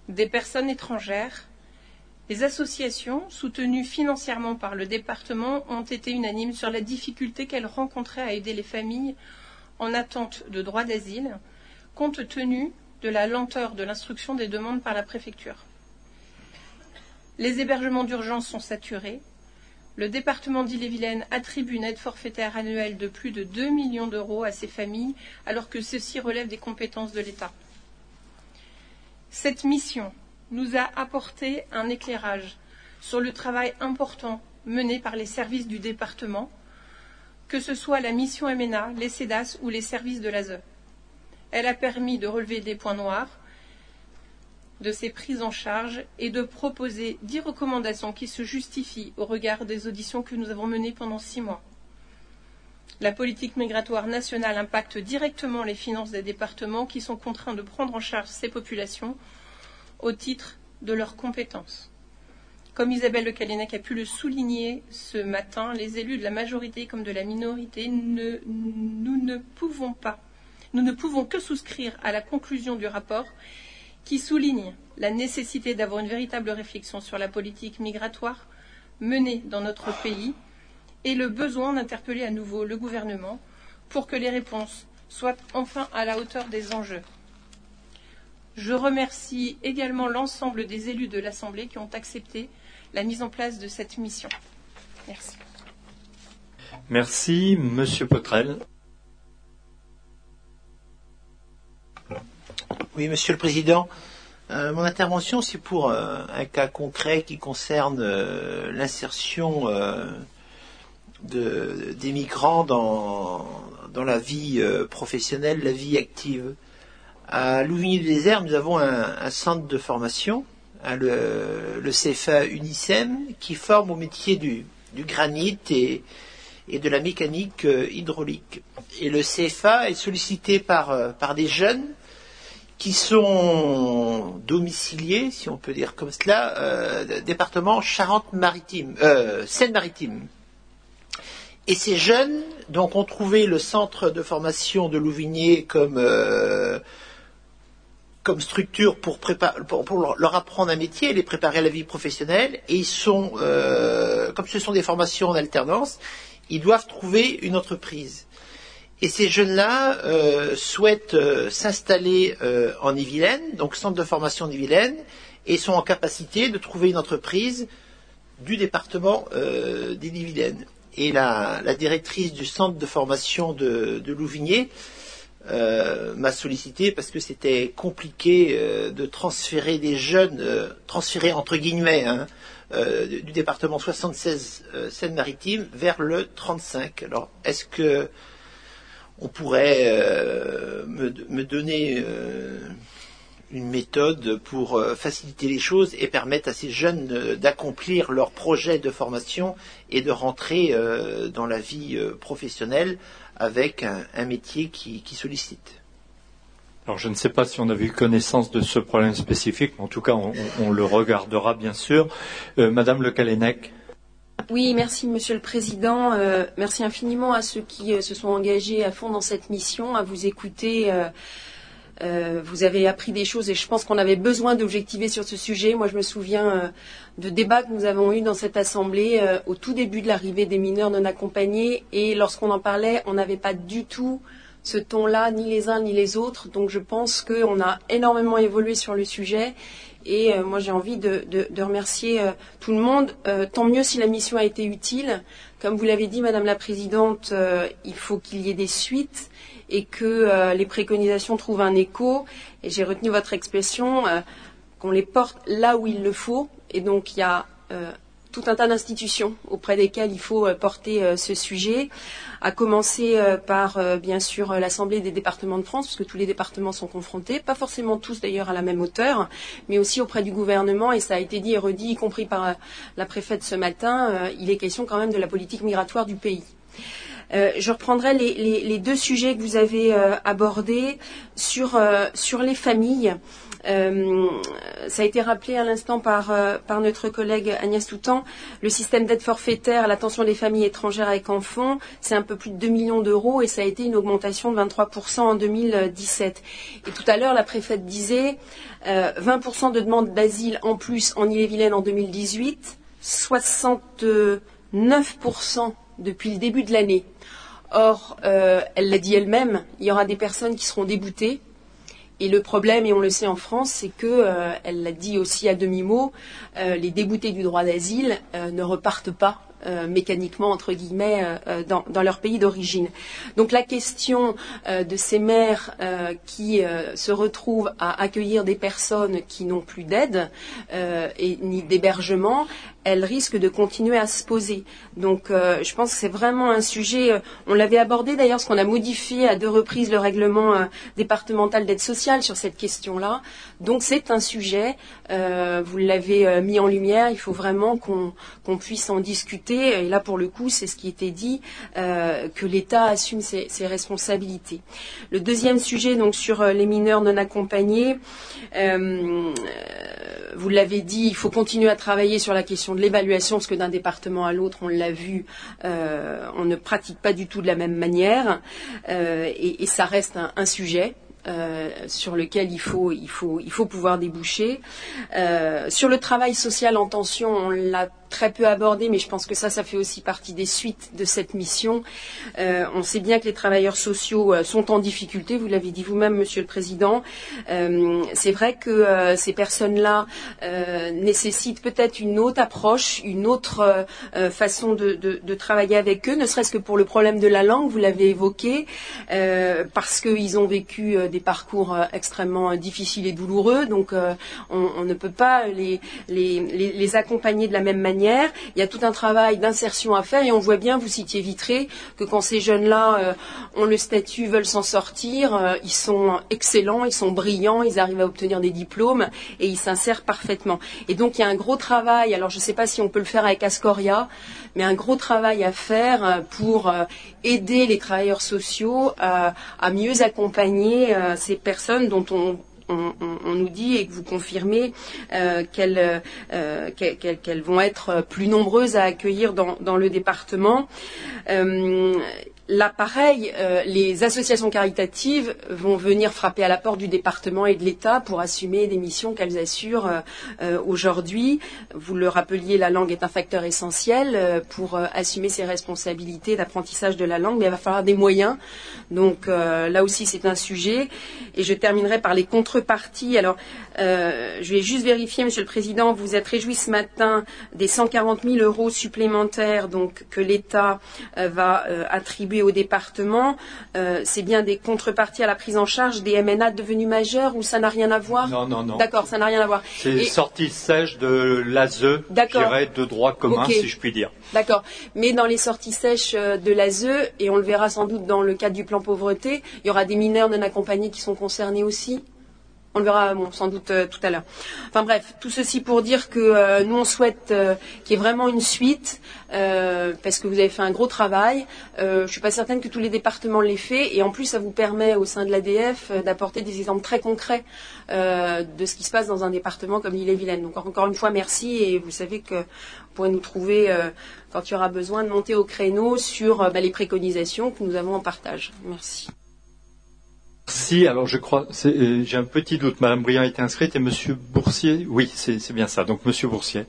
des personnes étrangères. Les associations, soutenues financièrement par le département, ont été unanimes sur la difficulté qu'elles rencontraient à aider les familles en attente de droit d'asile, compte tenu de la lenteur de l'instruction des demandes par la préfecture. Les hébergements d'urgence sont saturés. Le département d'Ille-et-Vilaine attribue une aide forfaitaire annuelle de plus de deux millions d'euros à ces familles, alors que ceci relève des compétences de l'État. Cette mission nous a apporté un éclairage sur le travail important mené par les services du département, que ce soit la mission M N A, les CEDAS ou les services de l'A S E. Elle a permis de relever des points noirs de ces prises en charge et de proposer dix recommandations qui se justifient au regard des auditions que nous avons menées pendant six mois. La politique migratoire nationale impacte directement les finances des départements qui sont contraints de prendre en charge ces populations au titre de leurs compétences. Comme Isabelle Le Callennec a pu le souligner ce matin, les élus de la majorité comme de la minorité, ne, nous ne pouvons pas, nous ne pouvons que souscrire à la conclusion du rapport qui souligne la nécessité d'avoir une véritable réflexion sur la politique migratoire menée dans notre pays et le besoin d'interpeller à nouveau le gouvernement pour que les réponses soient enfin à la hauteur des enjeux. Je remercie également l'ensemble des élus de l'Assemblée qui ont accepté la mise en place de cette mission. Merci. Merci. Monsieur Potrel. Oui, Monsieur le Président. Euh, mon intervention, c'est pour euh, un cas concret qui concerne euh, l'insertion euh, de, des migrants dans, dans la vie euh, professionnelle, la vie active. À Louvigny-du-Désert, nous avons un, un centre de formation, hein, le, le C F A Unicem, qui forme au métier du, du granit et, et de la mécanique euh, hydraulique. Et le C F A est sollicité par, euh, par des jeunes qui sont domiciliés, si on peut dire comme cela, euh, département Charente-Maritime, euh, Seine-Maritime. Et ces jeunes, donc, ont trouvé le centre de formation de Louvigné comme, euh, comme structure pour, préparer, pour, pour leur apprendre un métier et les préparer à la vie professionnelle. Et ils sont, euh, comme ce sont des formations en alternance, ils doivent trouver une entreprise. Et ces jeunes-là euh, souhaitent euh, s'installer euh, en Ille-et-Vilaine, donc centre de formation en Ille-et-Vilaine, et sont en capacité de trouver une entreprise du département euh, d'Ille-et-Vilaine. Et la, la directrice du centre de formation de, de Louvigné euh, m'a sollicité parce que c'était compliqué euh, de transférer des jeunes, euh, transférer entre guillemets, hein, euh, du, du département soixante-seize euh, Seine-Maritime vers le trente-cinq. Alors, est-ce que on pourrait euh, me, me donner euh, une méthode pour euh, faciliter les choses et permettre à ces jeunes euh, d'accomplir leur projet de formation et de rentrer euh, dans la vie euh, professionnelle avec un, un métier qui, qui sollicite. Alors je ne sais pas si on a eu connaissance de ce problème spécifique, mais en tout cas on, on, on le regardera bien sûr. Euh, Madame Le Callennec. Oui, merci Monsieur le Président. Euh, merci infiniment à ceux qui euh, se sont engagés à fond dans cette mission, à vous écouter. Euh, euh, vous avez appris des choses et je pense qu'on avait besoin d'objectiver sur ce sujet. Moi, je me souviens euh, de débats que nous avons eus dans cette Assemblée euh, au tout début de l'arrivée des mineurs non accompagnés et lorsqu'on en parlait, on n'avait pas du tout ce ton-là, ni les uns ni les autres. Donc je pense qu'on a énormément évolué sur le sujet. Et euh, moi, j'ai envie de, de, de remercier euh, tout le monde. Euh, tant mieux si la mission a été utile. Comme vous l'avez dit, Madame la Présidente, euh, il faut qu'il y ait des suites et que euh, les préconisations trouvent un écho. Et j'ai retenu votre expression, euh, qu'on les porte là où il le faut. Et donc, il y a euh, tout un tas d'institutions auprès desquelles il faut euh, porter euh, ce sujet, à commencer euh, par, euh, bien sûr, euh, l'Assemblée des départements de France, parce que tous les départements sont confrontés, pas forcément tous d'ailleurs à la même hauteur, mais aussi auprès du gouvernement, et ça a été dit et redit, y compris par euh, la préfète ce matin, euh, il est question quand même de la politique migratoire du pays. Euh, je reprendrai les, les, les deux sujets que vous avez euh, abordés sur, euh, sur les familles. Euh, ça a été rappelé à l'instant par, euh, par notre collègue Agnès Toutan. Le système d'aide forfaitaire à l'attention des familles étrangères avec enfants, c'est un peu plus de deux millions d'euros et ça a été une augmentation de vingt-trois pour cent en deux mille dix-sept. Et tout à l'heure, la préfète disait euh, vingt pour cent de demandes d'asile en plus en Ille-et-Vilaine en deux mille dix-huit, soixante-neuf pour cent depuis le début de l'année. Or, euh, elle l'a dit elle-même, il y aura des personnes qui seront déboutées. Et le problème, et on le sait en France, c'est que, euh, elle l'a dit aussi à demi-mot, euh, les déboutés du droit d'asile euh, ne repartent pas euh, mécaniquement, entre guillemets, euh, dans, dans leur pays d'origine. Donc la question euh, de ces mères euh, qui euh, se retrouvent à accueillir des personnes qui n'ont plus d'aide euh, et ni d'hébergement, elle risque de continuer à se poser. Donc euh, je pense que c'est vraiment un sujet, euh, on l'avait abordé d'ailleurs, parce qu'on a modifié à deux reprises le règlement euh, départemental d'aide sociale sur cette question-là. Donc c'est un sujet, euh, vous l'avez euh, mis en lumière, il faut vraiment qu'on qu'on puisse en discuter. Et là, pour le coup, c'est ce qui était dit, euh, que l'État assume ses, ses responsabilités. Le deuxième sujet, donc sur euh, les mineurs non accompagnés, euh, vous l'avez dit, il faut continuer à travailler sur la question de l'évaluation, parce que d'un département à l'autre, on l'a vu, euh, on ne pratique pas du tout de la même manière, euh, et, et ça reste un, un sujet. Euh, sur lequel il faut, il faut, il faut pouvoir déboucher. Euh, sur le travail social en tension, on l'a très peu abordé, mais je pense que ça, ça fait aussi partie des suites de cette mission. Euh, on sait bien que les travailleurs sociaux euh, sont en difficulté, vous l'avez dit vous-même, Monsieur le Président. Euh, c'est vrai que euh, ces personnes-là euh, nécessitent peut-être une autre approche, une autre euh, façon de, de, de travailler avec eux, ne serait-ce que pour le problème de la langue, vous l'avez évoqué, euh, parce qu'ils ont vécu euh, des parcours euh, extrêmement euh, difficiles et douloureux, donc euh, on, on ne peut pas les, les, les, les accompagner de la même manière. Il y a tout un travail d'insertion à faire et on voit bien, vous citiez Vitré, que quand ces jeunes-là euh, ont le statut, veulent s'en sortir, euh, ils sont excellents, ils sont brillants, ils arrivent à obtenir des diplômes et ils s'insèrent parfaitement. Et donc il y a un gros travail, alors je ne sais pas si on peut le faire avec Ascoria, mais un gros travail à faire pour euh, aider les travailleurs sociaux à, à mieux accompagner euh, ces personnes dont on On, on, on nous dit et que vous confirmez euh, qu'elles, euh, qu'elles, qu'elles vont être plus nombreuses à accueillir dans, dans le département. Euh, Là, pareil, euh, les associations caritatives vont venir frapper à la porte du département et de l'État pour assumer des missions qu'elles assurent euh, euh, aujourd'hui. Vous le rappeliez, la langue est un facteur essentiel euh, pour euh, assumer ses responsabilités d'apprentissage de la langue, mais il va falloir des moyens. Donc euh, là aussi, c'est un sujet. Et je terminerai par les contreparties. Alors, euh, je vais juste vérifier, Monsieur le Président, vous êtes réjoui ce matin des cent quarante mille euros supplémentaires donc, que l'État euh, va euh, attribuer au département, euh, c'est bien des contreparties à la prise en charge des M N A devenus majeurs ou ça n'a rien à voir? Non, non, non. D'accord, ça n'a rien à voir. C'est Et... sortie sèche de l'A S E, je dirais, de droit commun, okay. si je puis dire. D'accord. Mais dans les sorties sèches de l'A S E, et on le verra sans doute dans le cadre du plan pauvreté, il y aura des mineurs non accompagnés qui sont concernés aussi. On le verra bon, sans doute euh, tout à l'heure. Enfin bref, tout ceci pour dire que euh, nous on souhaite euh, qu'il y ait vraiment une suite, euh, parce que vous avez fait un gros travail. Euh, je ne suis pas certaine que tous les départements l'aient fait, et en plus ça vous permet au sein de l'A D F euh, d'apporter des exemples très concrets euh, de ce qui se passe dans un département comme l'Ille-et-Vilaine. Donc encore une fois, merci, et vous savez que vous pourrez nous trouver euh, quand il y aura besoin de monter au créneau sur euh, bah, les préconisations que nous avons en partage. Merci. Si, alors je crois, c'est, euh, j'ai un petit doute. Madame Briand a été inscrite et Monsieur Boursier, oui, c'est, c'est bien ça. Donc Monsieur Boursier.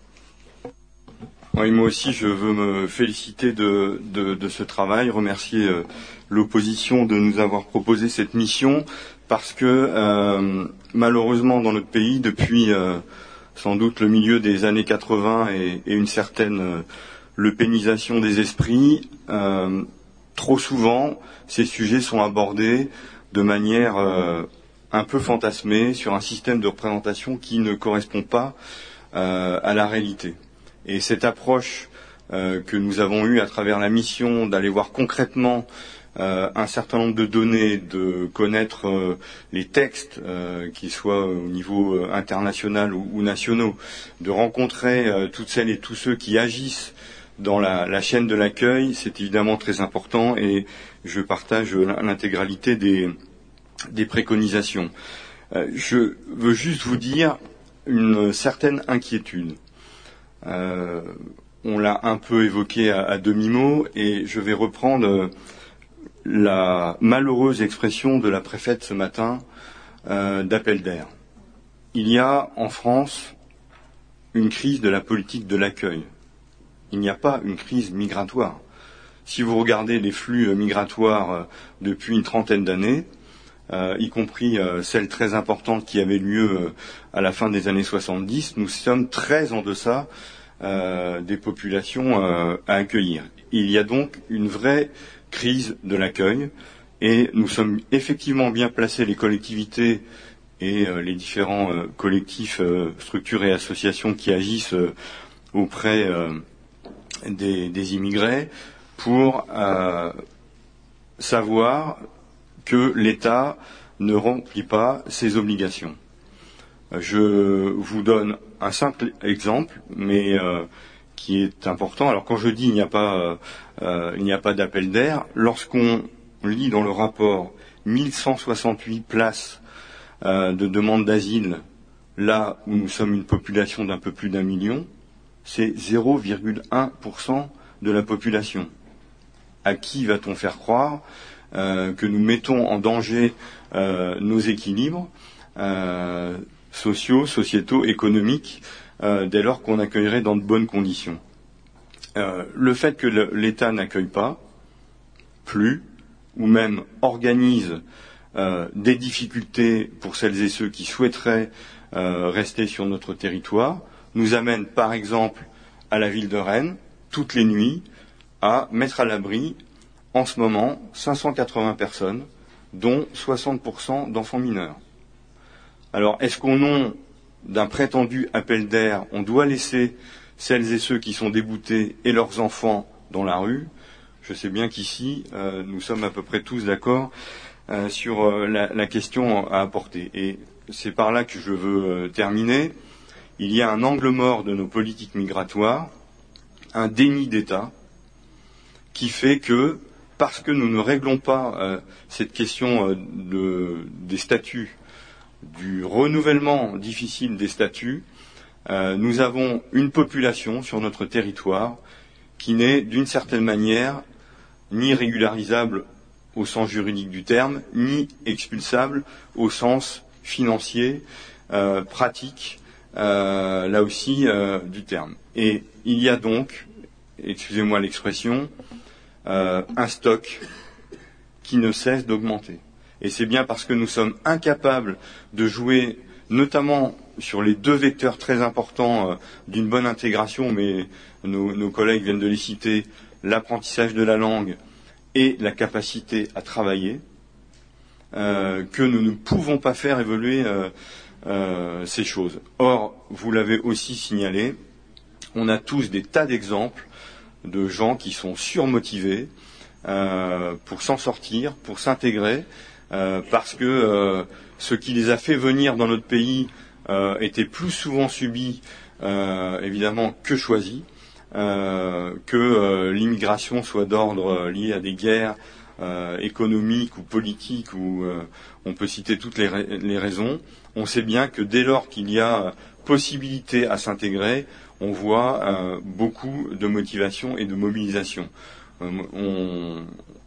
Oui, moi aussi, je veux me féliciter de, de, de ce travail, remercier euh, l'opposition de nous avoir proposé cette mission, parce que euh, malheureusement dans notre pays, depuis euh, sans doute le milieu des années quatre-vingts et, et une certaine euh, lepénisation des esprits, euh, trop souvent ces sujets sont abordés de manière euh, un peu fantasmée sur un système de représentation qui ne correspond pas euh, à la réalité. Et cette approche euh, que nous avons eue à travers la mission d'aller voir concrètement euh, un certain nombre de données, de connaître euh, les textes, euh, qu'ils soient au niveau euh, international ou, ou nationaux, de rencontrer euh, toutes celles et tous ceux qui agissent dans la, la chaîne de l'accueil, c'est évidemment très important et je partage l'intégralité des, des préconisations. Euh, je veux juste vous dire une certaine inquiétude. Euh, on l'a un peu évoqué à, à demi-mot et je vais reprendre la malheureuse expression de la préfète ce matin euh, d'appel d'air. Il y a en France une crise de la politique de l'accueil. Il n'y a pas une crise migratoire. Si vous regardez les flux migratoires euh, depuis une trentaine d'années, euh, y compris euh, celles très importantes qui avaient lieu euh, à la fin des années soixante-dix, nous sommes très en deçà euh, des populations euh, à accueillir. Il y a donc une vraie crise de l'accueil et nous sommes effectivement bien placés, les collectivités et euh, les différents euh, collectifs, euh, structures et associations qui agissent euh, auprès euh, des, des immigrés pour euh, savoir que l'État ne remplit pas ses obligations. Je vous donne un simple exemple, mais euh, qui est important. Alors quand je dis il n'y a pas, euh, il n'y a pas d'appel d'air, lorsqu'on lit dans le rapport mille cent soixante-huit places euh, de demande d'asile, là où nous sommes une population d'un peu plus d'un million, c'est zéro virgule un pour cent de la population. À qui va-t-on faire croire euh, que nous mettons en danger euh, nos équilibres euh, sociaux, sociétaux, économiques, euh, dès lors qu'on accueillerait dans de bonnes conditions. Euh, le fait que le, l'État n'accueille pas, plus, ou même organise euh, des difficultés pour celles et ceux qui souhaiteraient euh, rester sur notre territoire, nous amène par exemple à la ville de Rennes, toutes les nuits, à mettre à l'abri, en ce moment, cinq cent quatre-vingts personnes, dont soixante pour cent d'enfants mineurs. Alors, est-ce qu'au nom d'un prétendu appel d'air, on doit laisser celles et ceux qui sont déboutés et leurs enfants dans la rue? Je sais bien qu'ici, euh, nous sommes à peu près tous d'accord euh, sur euh, la, la question à apporter. Et c'est par là que je veux euh, terminer. Il y a un angle mort de nos politiques migratoires, un déni d'État, qui fait que, parce que nous ne réglons pas euh, cette question euh, de, des statuts, du renouvellement difficile des statuts, euh, nous avons une population sur notre territoire qui n'est d'une certaine manière ni régularisable au sens juridique du terme, ni expulsable au sens financier, euh, pratique, euh, là aussi euh, du terme. Et il y a donc, excusez-moi l'expression, euh, un stock qui ne cesse d'augmenter. Et c'est bien parce que nous sommes incapables de jouer, notamment sur les deux vecteurs très importants euh, d'une bonne intégration, mais nos, nos collègues viennent de les citer, l'apprentissage de la langue et la capacité à travailler, euh, que nous ne pouvons pas faire évoluer euh, euh, ces choses. Or, vous l'avez aussi signalé, on a tous des tas d'exemples de gens qui sont surmotivés euh, pour s'en sortir, pour s'intégrer, Euh, parce que euh, ce qui les a fait venir dans notre pays euh, était plus souvent subi, euh, évidemment, que choisi, euh, que euh, l'immigration soit d'ordre euh, lié à des guerres euh, économiques ou politiques, où euh, on peut citer toutes les, ra- les raisons. On sait bien que dès lors qu'il y a possibilité à s'intégrer, on voit euh, beaucoup de motivation et de mobilisation. Euh, on,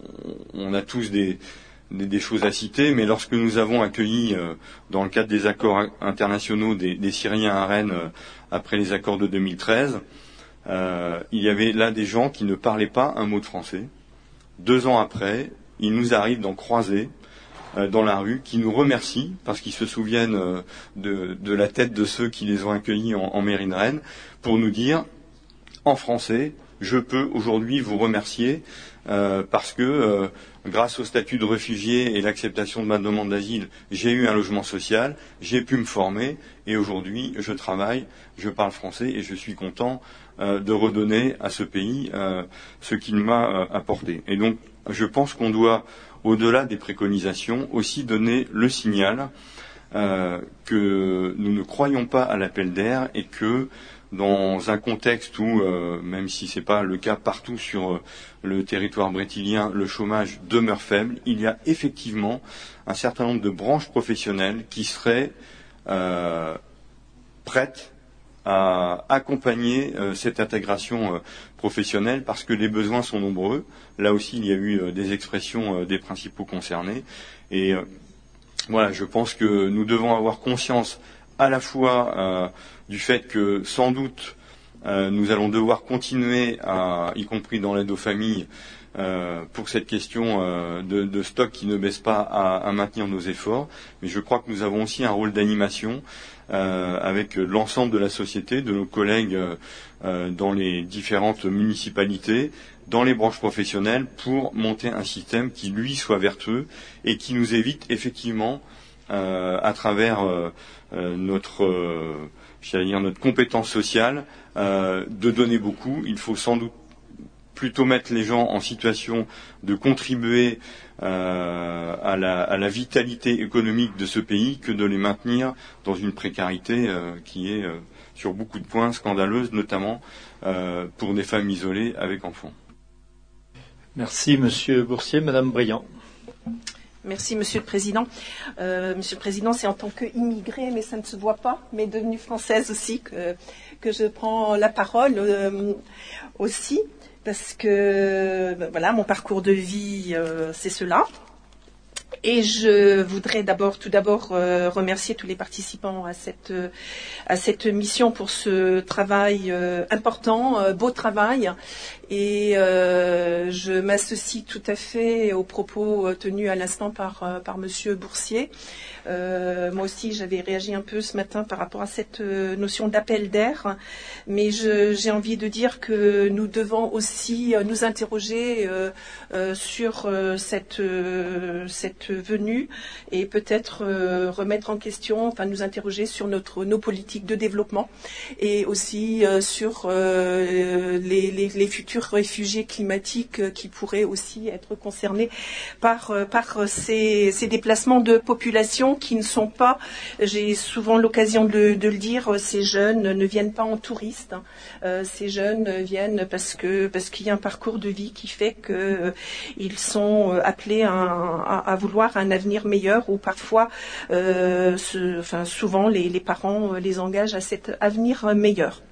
on a tous des des choses à citer, mais lorsque nous avons accueilli, euh, dans le cadre des accords internationaux, des, des Syriens à Rennes euh, après les accords de deux mille treize, euh, il y avait là des gens qui ne parlaient pas un mot de français. Deux ans après, il nous arrive d'en croiser euh, dans la rue, qui nous remercient parce qu'ils se souviennent euh, de, de la tête de ceux qui les ont accueillis en, en mairie de Rennes, pour nous dire, en français, je peux aujourd'hui vous remercier euh, parce que euh, grâce au statut de réfugié et l'acceptation de ma demande d'asile, j'ai eu un logement social, j'ai pu me former et aujourd'hui je travaille, je parle français et je suis content euh, de redonner à ce pays euh, ce qu'il m'a euh, apporté. Et donc je pense qu'on doit, au-delà des préconisations, aussi donner le signal euh, que nous ne croyons pas à l'appel d'air et que dans un contexte où, euh, même si c'est pas le cas partout sur euh, le territoire brétilien, le chômage demeure faible, il y a effectivement un certain nombre de branches professionnelles qui seraient euh, prêtes à accompagner euh, cette intégration euh, professionnelle parce que les besoins sont nombreux. Là aussi, il y a eu euh, des expressions euh, des principaux concernés. Et euh, voilà, je pense que nous devons avoir conscience à la fois euh, du fait que sans doute euh, nous allons devoir continuer, à, y compris dans l'aide aux familles, euh, pour cette question euh, de, de stock qui ne baisse pas, à, à maintenir nos efforts. Mais je crois que nous avons aussi un rôle d'animation euh, avec l'ensemble de la société, de nos collègues euh, dans les différentes municipalités, dans les branches professionnelles, pour monter un système qui, lui, soit vertueux et qui nous évite effectivement, euh, à travers euh, euh, notre, euh, j'allais dire notre compétence sociale, euh, de donner beaucoup. Il faut sans doute plutôt mettre les gens en situation de contribuer euh, à, la, à la vitalité économique de ce pays que de les maintenir dans une précarité euh, qui est euh, sur beaucoup de points scandaleuse, notamment euh, pour des femmes isolées avec enfants. Merci Monsieur Boursier. Madame Briand. Merci Monsieur le Président. Euh, Monsieur le Président, c'est en tant qu'immigrée, mais ça ne se voit pas, mais devenue française aussi, que, que je prends la parole euh, aussi, parce que ben, voilà, mon parcours de vie, euh, c'est cela. Et je voudrais d'abord, tout d'abord, euh, remercier tous les participants à cette, euh, à cette mission pour ce travail euh, important, euh, beau travail. Et euh, je m'associe tout à fait aux propos tenus à l'instant par, euh, par Monsieur Boursier. Euh, moi aussi, j'avais réagi un peu ce matin par rapport à cette euh, notion d'appel d'air, mais je, j'ai envie de dire que nous devons aussi euh, nous interroger euh, euh, sur euh, cette, euh, cette venue et peut-être euh, remettre en question, enfin nous interroger sur notre, nos politiques de développement et aussi euh, sur euh, les, les, les futurs réfugiés climatiques euh, qui pourraient aussi être concernés par, euh, par ces, ces déplacements de population qui ne sont pas, j'ai souvent l'occasion de, de le dire, ces jeunes ne viennent pas en touristes. Hein. Euh, ces jeunes viennent parce que parce qu'il y a un parcours de vie qui fait qu'ils euh, sont appelés à, à, à vouloir un avenir meilleur ou parfois, euh, ce, enfin souvent les, les parents les engagent à cet avenir meilleur.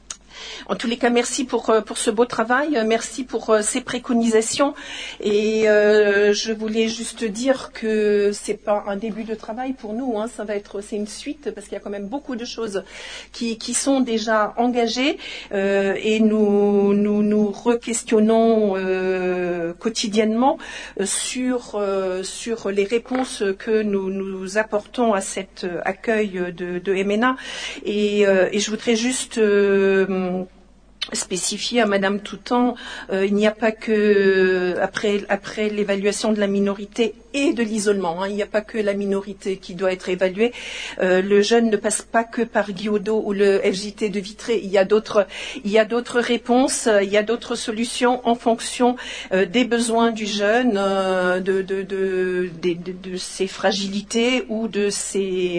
En tous les cas, merci pour, pour ce beau travail, merci pour ces préconisations. Et euh, je voulais juste dire que c'est pas un début de travail pour nous, hein, ça va être, c'est une suite parce qu'il y a quand même beaucoup de choses qui, qui sont déjà engagées euh, et nous nous, nous re-questionnons euh, quotidiennement sur euh, sur les réponses que nous nous apportons à cet accueil de, de M N A. Et, euh, et je voudrais juste euh, spécifier à Madame Toutan, euh, il n'y a pas que après après l'évaluation de la minorité et de l'isolement, hein, il n'y a pas que la minorité qui doit être évaluée. Euh, le jeune ne passe pas que par Guiaudeau ou le F J T de Vitré. Il y a d'autres il y a d'autres réponses, il y a d'autres solutions en fonction euh, des besoins du jeune, euh, de, de, de, de, de, de ses fragilités ou de ses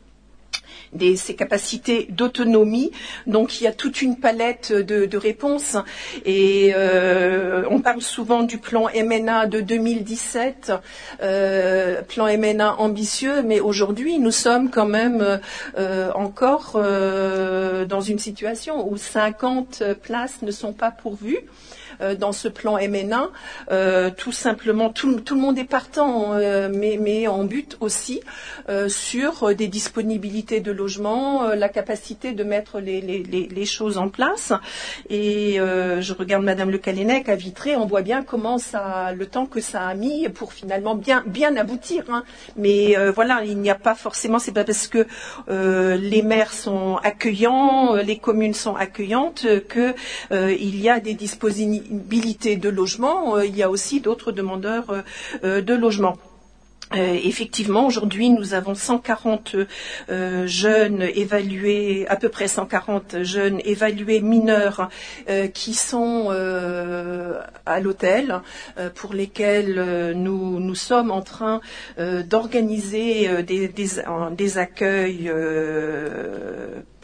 Des, ses capacités d'autonomie. Donc il y a toute une palette de, de réponses et euh, on parle souvent du plan M N A de deux mille dix-sept, euh, plan M N A ambitieux, mais aujourd'hui nous sommes quand même euh, encore euh, dans une situation où cinquante places ne sont pas pourvues dans ce plan M N A, euh, tout simplement, tout, tout le monde est partant, euh, mais, mais en but aussi euh, sur des disponibilités de logement, euh, la capacité de mettre les, les, les, les choses en place. Et euh, je regarde Madame Le Callennec à Vitré, on voit bien comment ça, le temps que ça a mis pour finalement bien, bien aboutir. Hein. Mais euh, voilà, il n'y a pas forcément, c'est pas parce que euh, les maires sont accueillants, les communes sont accueillantes que euh, il y a des disponibilités de logement, euh, il y a aussi d'autres demandeurs euh, de logement. Euh, effectivement, aujourd'hui, nous avons cent quarante euh, jeunes évalués, à peu près cent quarante jeunes évalués mineurs euh, qui sont euh, à l'hôtel, euh, pour lesquels euh, nous, nous sommes en train euh, d'organiser euh, des, des, des accueils euh,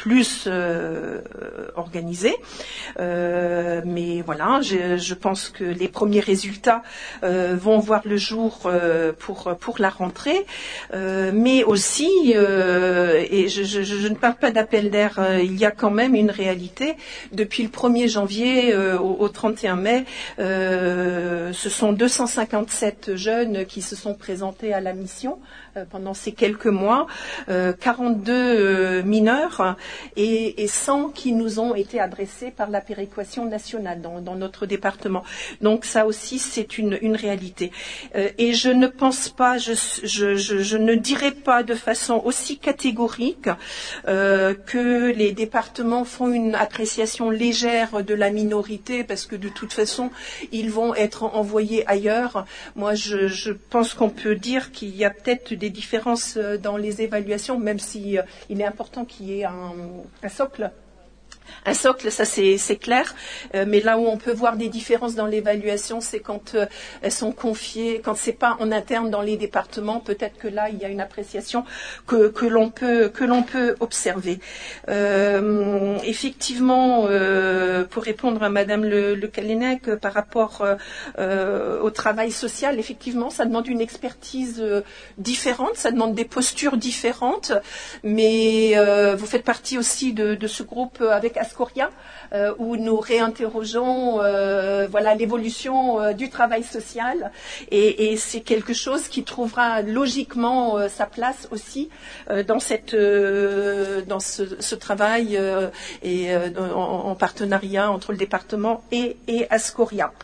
plus euh, organisée. Euh, mais voilà, je, je pense que les premiers résultats euh, vont voir le jour euh, pour pour la rentrée. Euh, mais aussi, euh, et je, je, je ne parle pas d'appel d'air, euh, il y a quand même une réalité. Depuis le premier janvier euh, au, au trente et un mai, euh, ce sont deux cent cinquante-sept jeunes qui se sont présentés à la mission euh, pendant ces quelques mois, euh, quarante-deux euh, mineurs et, et cent qui nous ont été adressés par la péréquation nationale dans, dans notre département. Donc ça aussi, c'est une, une réalité. Euh, et je ne pense pas, je, je, je, je ne dirais pas de façon aussi catégorique euh, que les départements font une appréciation légère de la minorité parce que de toute façon, ils vont être envoyés ailleurs. Moi, je, je pense qu'on peut dire qu'il y a peut-être des différences dans les évaluations, même si euh, il est important qu'il y ait un, un socle. Un socle, ça c'est, c'est clair, euh, mais là où on peut voir des différences dans l'évaluation, c'est quand euh, elles sont confiées, quand c'est pas en interne dans les départements, peut-être que là il y a une appréciation que, que l'on peut que l'on peut observer. Euh, effectivement, euh, pour répondre à Madame Le, Le Callennec, euh, par rapport euh, euh, au travail social, effectivement, ça demande une expertise euh, différente, ça demande des postures différentes, mais euh, vous faites partie aussi de, de ce groupe avec Ascoria, euh, où nous réinterrogeons euh, voilà, l'évolution euh, du travail social. Et, et c'est quelque chose qui trouvera logiquement euh, sa place aussi euh, dans, cette, euh, dans ce, ce travail euh, et, euh, en, en partenariat entre le département et, et Ascoria.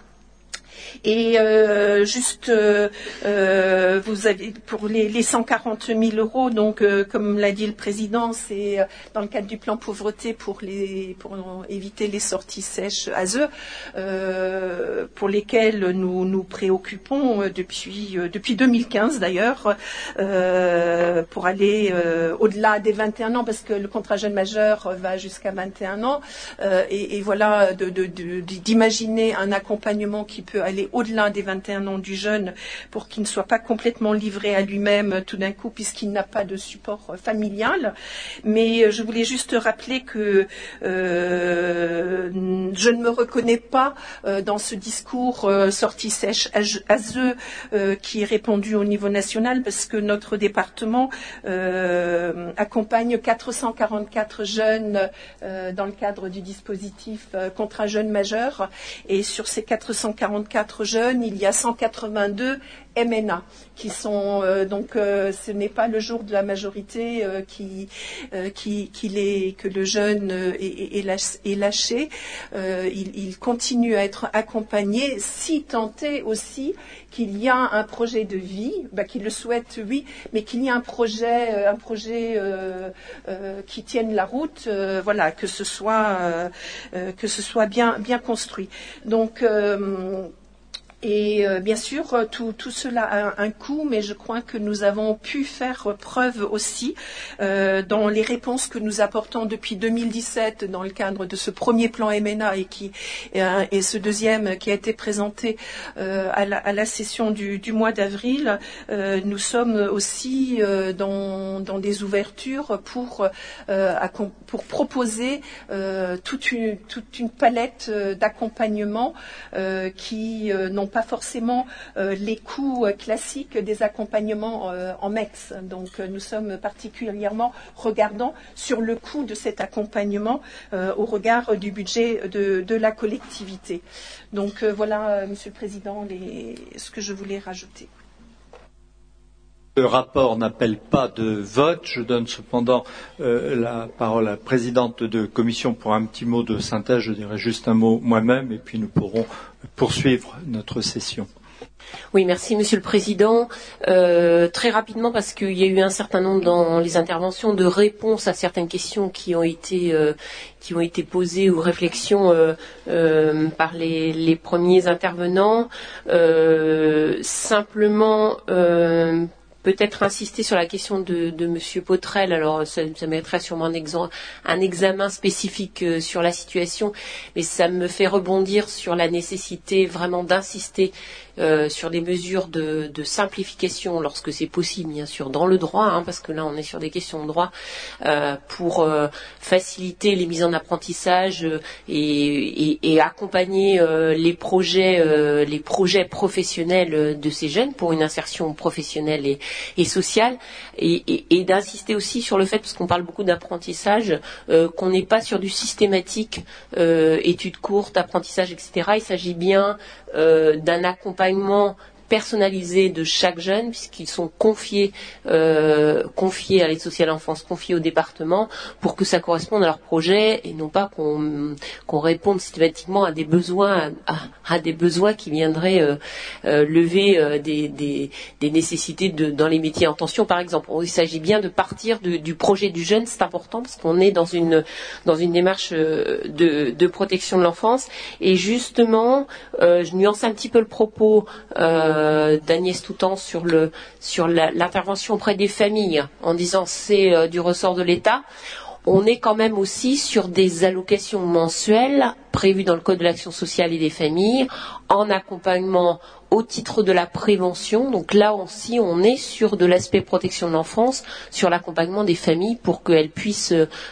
Et euh, juste, euh, euh, vous avez pour les, les cent quarante mille euros, donc euh, comme l'a dit le président, c'est euh, dans le cadre du plan pauvreté pour les pour éviter les sorties sèches A S E, euh, pour lesquelles nous nous préoccupons euh, depuis euh, depuis deux mille quinze d'ailleurs, euh, pour aller euh, au-delà des vingt et un ans, parce que le contrat jeune majeur va jusqu'à vingt et un ans, euh, et, et voilà de, de, de, d'imaginer un accompagnement qui peut aller au-delà des vingt et un ans du jeune pour qu'il ne soit pas complètement livré à lui-même tout d'un coup puisqu'il n'a pas de support familial. Mais je voulais juste rappeler que euh, je ne me reconnais pas euh, dans ce discours euh, sortie sèche A S E euh, qui est répandu au niveau national, parce que notre département euh, accompagne quatre cent quarante-quatre jeunes euh, dans le cadre du dispositif euh, contrat jeune majeur, et sur ces quatre cent quarante-quatre jeunes, il y a cent quatre-vingt-deux M N A qui sont euh, donc euh, ce n'est pas le jour de la majorité euh, qui, euh, qui, qui les, que le jeune euh, est, est, est lâché. Euh, il, il continue à être accompagné, si tant est aussi qu'il y a un projet de vie, bah, qu'il le souhaite, oui, mais qu'il y a un projet, euh, un projet euh, euh, qui tienne la route, euh, voilà, que ce soit euh, euh, que ce soit bien bien construit. Donc euh, Et euh, bien sûr, tout, tout cela a un coût, mais je crois que nous avons pu faire preuve aussi euh, dans les réponses que nous apportons depuis deux mille dix-sept dans le cadre de ce premier plan M N A et, qui, et, et ce deuxième qui a été présenté euh, à, la, à la session du, du mois d'avril. Euh, nous sommes aussi euh, dans, dans des ouvertures pour, euh, à, pour proposer euh, toute, une, toute une palette d'accompagnement euh, qui euh, n'ont pas forcément euh, les coûts euh, classiques des accompagnements euh, en M E X. Donc euh, nous sommes particulièrement regardants sur le coût de cet accompagnement euh, au regard du budget de, de la collectivité. Donc euh, voilà, euh, Monsieur le Président, les, ce que je voulais rajouter. Le rapport n'appelle pas de vote. Je donne cependant euh, la parole à la présidente de commission pour un petit mot de synthèse. Je dirais juste un mot moi-même et puis nous pourrons poursuivre notre session. Oui, merci Monsieur le Président. Euh, très rapidement, parce qu'il y a eu un certain nombre dans les interventions de réponses à certaines questions qui ont été euh, qui ont été posées ou réflexions euh, euh, par les, les premiers intervenants. Euh, simplement. Euh, peut-être insister sur la question de, de Monsieur Potrel. Alors, ça, ça mériterait sûrement un, exam, un examen spécifique euh, sur la situation, mais ça me fait rebondir sur la nécessité vraiment d'insister euh, sur des mesures de, de simplification lorsque c'est possible, bien sûr, dans le droit, hein, parce que là, on est sur des questions de droit, euh, pour euh, faciliter les mises en apprentissage euh, et, et, et accompagner euh, les projets, euh, les projets professionnels de ces jeunes pour une insertion professionnelle et et sociale, et, et, et d'insister aussi sur le fait, parce qu'on parle beaucoup d'apprentissage, euh, qu'on n'est pas sur du systématique, euh, études courtes, apprentissage, et cetera. Il s'agit bien euh, d'un accompagnement personnalisé de chaque jeune, puisqu'ils sont confiés, euh, confiés à l'aide sociale à l'enfance, confiés au département, pour que ça corresponde à leur projet, et non pas qu'on, qu'on réponde systématiquement à des besoins, à, à des besoins qui viendraient euh, euh, lever euh, des, des, des nécessités de, dans les métiers en tension, par exemple. Il s'agit bien de partir de, du projet du jeune, c'est important, parce qu'on est dans une, dans une démarche de, de protection de l'enfance, et justement, euh, je nuance un petit peu le propos euh, d'Agnès Toutan sur, le, sur la, l'intervention auprès des familles en disant c'est euh, du ressort de l'État. On est quand même aussi sur des allocations mensuelles prévues dans le Code de l'action sociale et des familles en accompagnement au titre de la prévention. Donc là aussi, on est sur de l'aspect protection de l'enfance, sur l'accompagnement des familles pour qu'elles puissent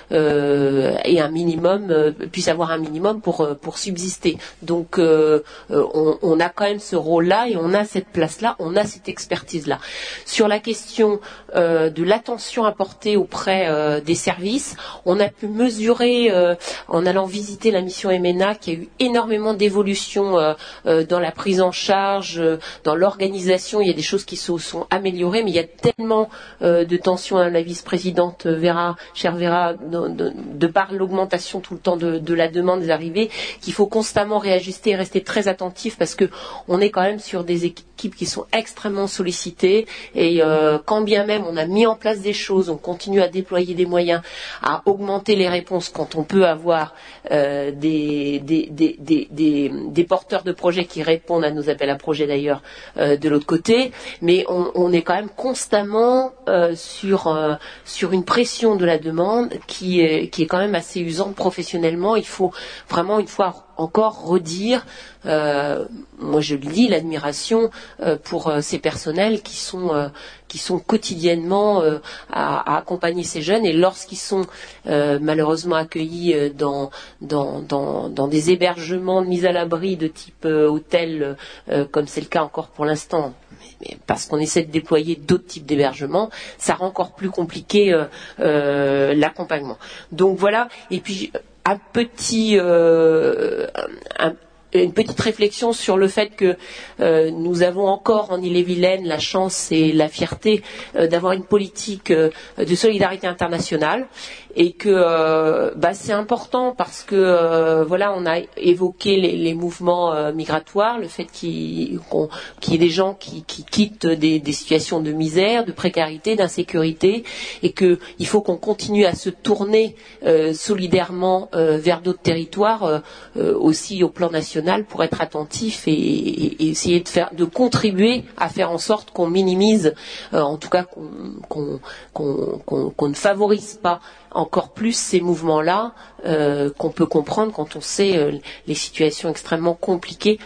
euh, et un minimum euh, puissent avoir un minimum pour pour subsister. Donc euh, on, on a quand même ce rôle-là et on a cette place-là, on a cette expertise-là. Sur la question euh, de l'attention apportée auprès euh, des services, on a pu mesurer euh, en allant visiter la mission M N A qu'il y a eu énormément d'évolutions euh, euh, dans la prise en charge, dans l'organisation. Il y a des choses qui se sont améliorées, mais il y a tellement euh, de tensions, hein, la vice-présidente Vera, chère Vera, de, de, de par l'augmentation tout le temps de, de la demande des arrivées, qu'il faut constamment réajuster et rester très attentif, parce que on est quand même sur des équipes qui sont extrêmement sollicitées, et euh, quand bien même on a mis en place des choses, on continue à déployer des moyens, à augmenter les réponses quand on peut avoir euh, des, des, des, des, des, des porteurs de projets qui répondent à nos appels à projets d'ailleurs euh, de l'autre côté, mais on, on est quand même constamment euh, sur, euh, sur une pression de la demande qui est, qui est quand même assez usante professionnellement. Il faut vraiment une fois encore redire, euh, moi je le dis, l'admiration euh, pour euh, ces personnels qui sont, euh, qui sont quotidiennement euh, à, à accompagner ces jeunes, et lorsqu'ils sont euh, malheureusement accueillis euh, dans, dans, dans, dans des hébergements de mise à l'abri de type euh, hôtel, euh, comme c'est le cas encore pour l'instant, mais parce qu'on essaie de déployer d'autres types d'hébergements, ça rend encore plus compliqué euh, euh, l'accompagnement. Donc voilà, et puis un petit, euh, un, une petite réflexion sur le fait que euh, nous avons encore en Ille-et-Vilaine la chance et la fierté euh, d'avoir une politique euh, de solidarité internationale, et que euh, bah, c'est important parce que euh, voilà, on a évoqué les, les mouvements euh, migratoires, le fait qu'il, qu'on, qu'il y ait des gens qui, qui quittent des, des situations de misère, de précarité, d'insécurité, et que il faut qu'on continue à se tourner euh, solidairement euh, vers d'autres territoires, euh, euh, aussi au plan national, pour être attentif et, et, et essayer de faire, de contribuer à faire en sorte qu'on minimise, euh, en tout cas qu'on, qu'on, qu'on, qu'on, qu'on ne favorise pas encore plus ces mouvements-là, euh, qu'on peut comprendre quand on sait euh, les situations extrêmement compliquées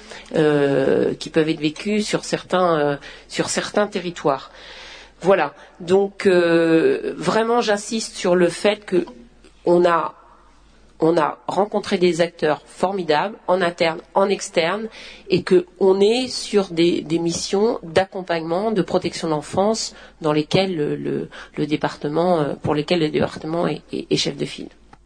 euh, qui peuvent être vécues sur certains, euh, sur certains territoires. Voilà. Donc euh, vraiment, j'insiste sur le fait que on a On a rencontré des acteurs formidables, en interne, en externe, et qu'on est sur des, des missions d'accompagnement, de protection de l'enfance, dans lesquelles le, le, le département, pour lesquelles le département est, est, est chef de file.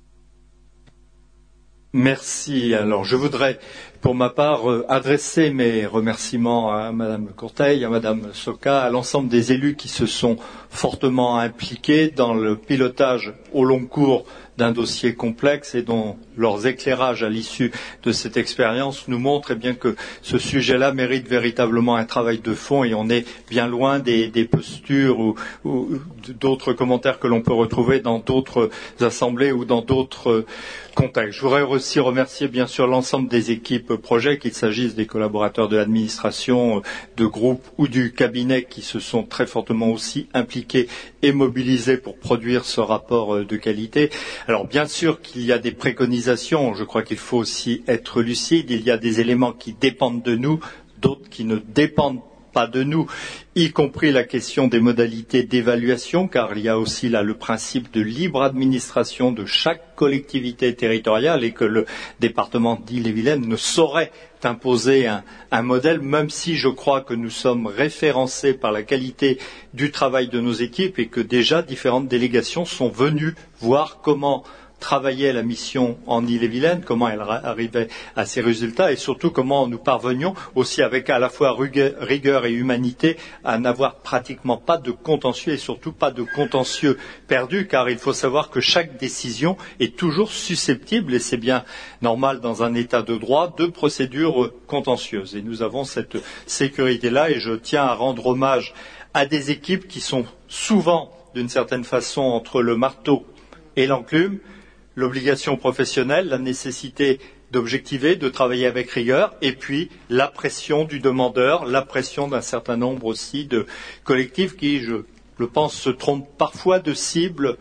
Merci. Alors, je voudrais, pour ma part, euh, adresser mes remerciements à Madame Courteil, à Madame Soka, à l'ensemble des élus qui se sont fortement impliqués dans le pilotage au long cours d'un dossier complexe, et dont leurs éclairages à l'issue de cette expérience nous montrent eh bien, que ce sujet-là mérite véritablement un travail de fond, et on est bien loin des, des postures ou, ou d'autres commentaires que l'on peut retrouver dans d'autres assemblées ou dans d'autres contextes. Je voudrais aussi remercier bien sûr l'ensemble des équipes d'autres projets, qu'il s'agisse des collaborateurs de l'administration, de groupes ou du cabinet qui se sont très fortement aussi impliqués et mobilisés pour produire ce rapport de qualité. Alors bien sûr qu'il y a des préconisations, je crois qu'il faut aussi être lucide, il y a des éléments qui dépendent de nous, d'autres qui ne dépendent pas de nous, y compris la question des modalités d'évaluation, car il y a aussi là le principe de libre administration de chaque collectivité territoriale et que le département d'Ille-et-Vilaine ne saurait imposer un, un modèle, même si je crois que nous sommes référencés par la qualité du travail de nos équipes et que déjà différentes délégations sont venues voir comment travaillait la mission en Ille-et-Vilaine, comment elle arrivait à ces résultats et surtout comment nous parvenions aussi avec à la fois rigueur et humanité à n'avoir pratiquement pas de contentieux et surtout pas de contentieux perdus, car il faut savoir que chaque décision est toujours susceptible, et c'est bien normal dans un état de droit, de procédures contentieuses. Et nous avons cette sécurité-là et je tiens à rendre hommage à des équipes qui sont souvent, d'une certaine façon, entre le marteau et l'enclume, l'obligation professionnelle, la nécessité d'objectiver, de travailler avec rigueur, et puis la pression du demandeur, la pression d'un certain nombre aussi de collectifs qui, je le pense, se trompent parfois de cible,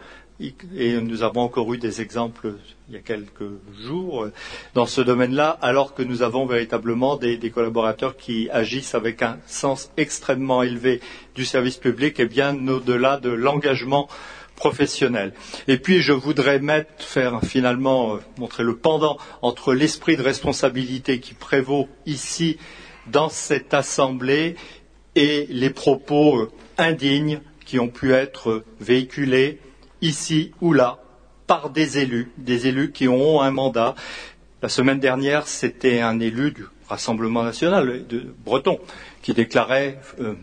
et nous avons encore eu des exemples il y a quelques jours dans ce domaine-là, alors que nous avons véritablement des, des collaborateurs qui agissent avec un sens extrêmement élevé du service public et bien au-delà de l'engagement professionnel. Et puis je voudrais mettre, faire finalement euh, montrer le pendant entre l'esprit de responsabilité qui prévaut ici dans cette assemblée et les propos euh, indignes qui ont pu être euh, véhiculés ici ou là par des élus, des élus qui ont un mandat. La semaine dernière, c'était un élu du Rassemblement national de breton qui déclarait euh,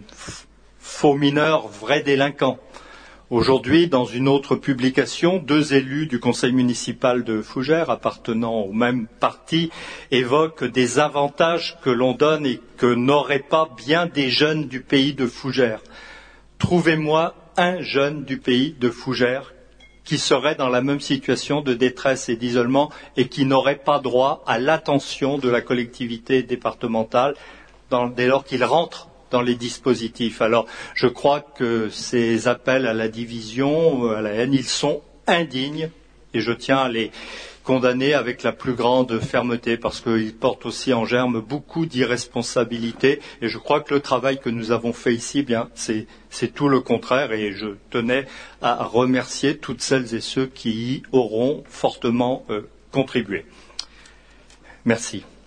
faux mineurs, vrais délinquants. Aujourd'hui, dans une autre publication, deux élus du conseil municipal de Fougères, appartenant au même parti, évoquent des avantages que l'on donne et que n'auraient pas bien des jeunes du pays de Fougères. Trouvez-moi un jeune du pays de Fougères qui serait dans la même situation de détresse et d'isolement et qui n'aurait pas droit à l'attention de la collectivité départementale dans, dès lors qu'il rentre dans les dispositifs. Alors, je crois que ces appels à la division, à la haine, ils sont indignes et je tiens à les condamner avec la plus grande fermeté parce qu'ils portent aussi en germe beaucoup d'irresponsabilité et je crois que le travail que nous avons fait ici, bien, c'est, c'est tout le contraire et je tenais à remercier toutes celles et ceux qui y auront fortement euh, contribué. Merci.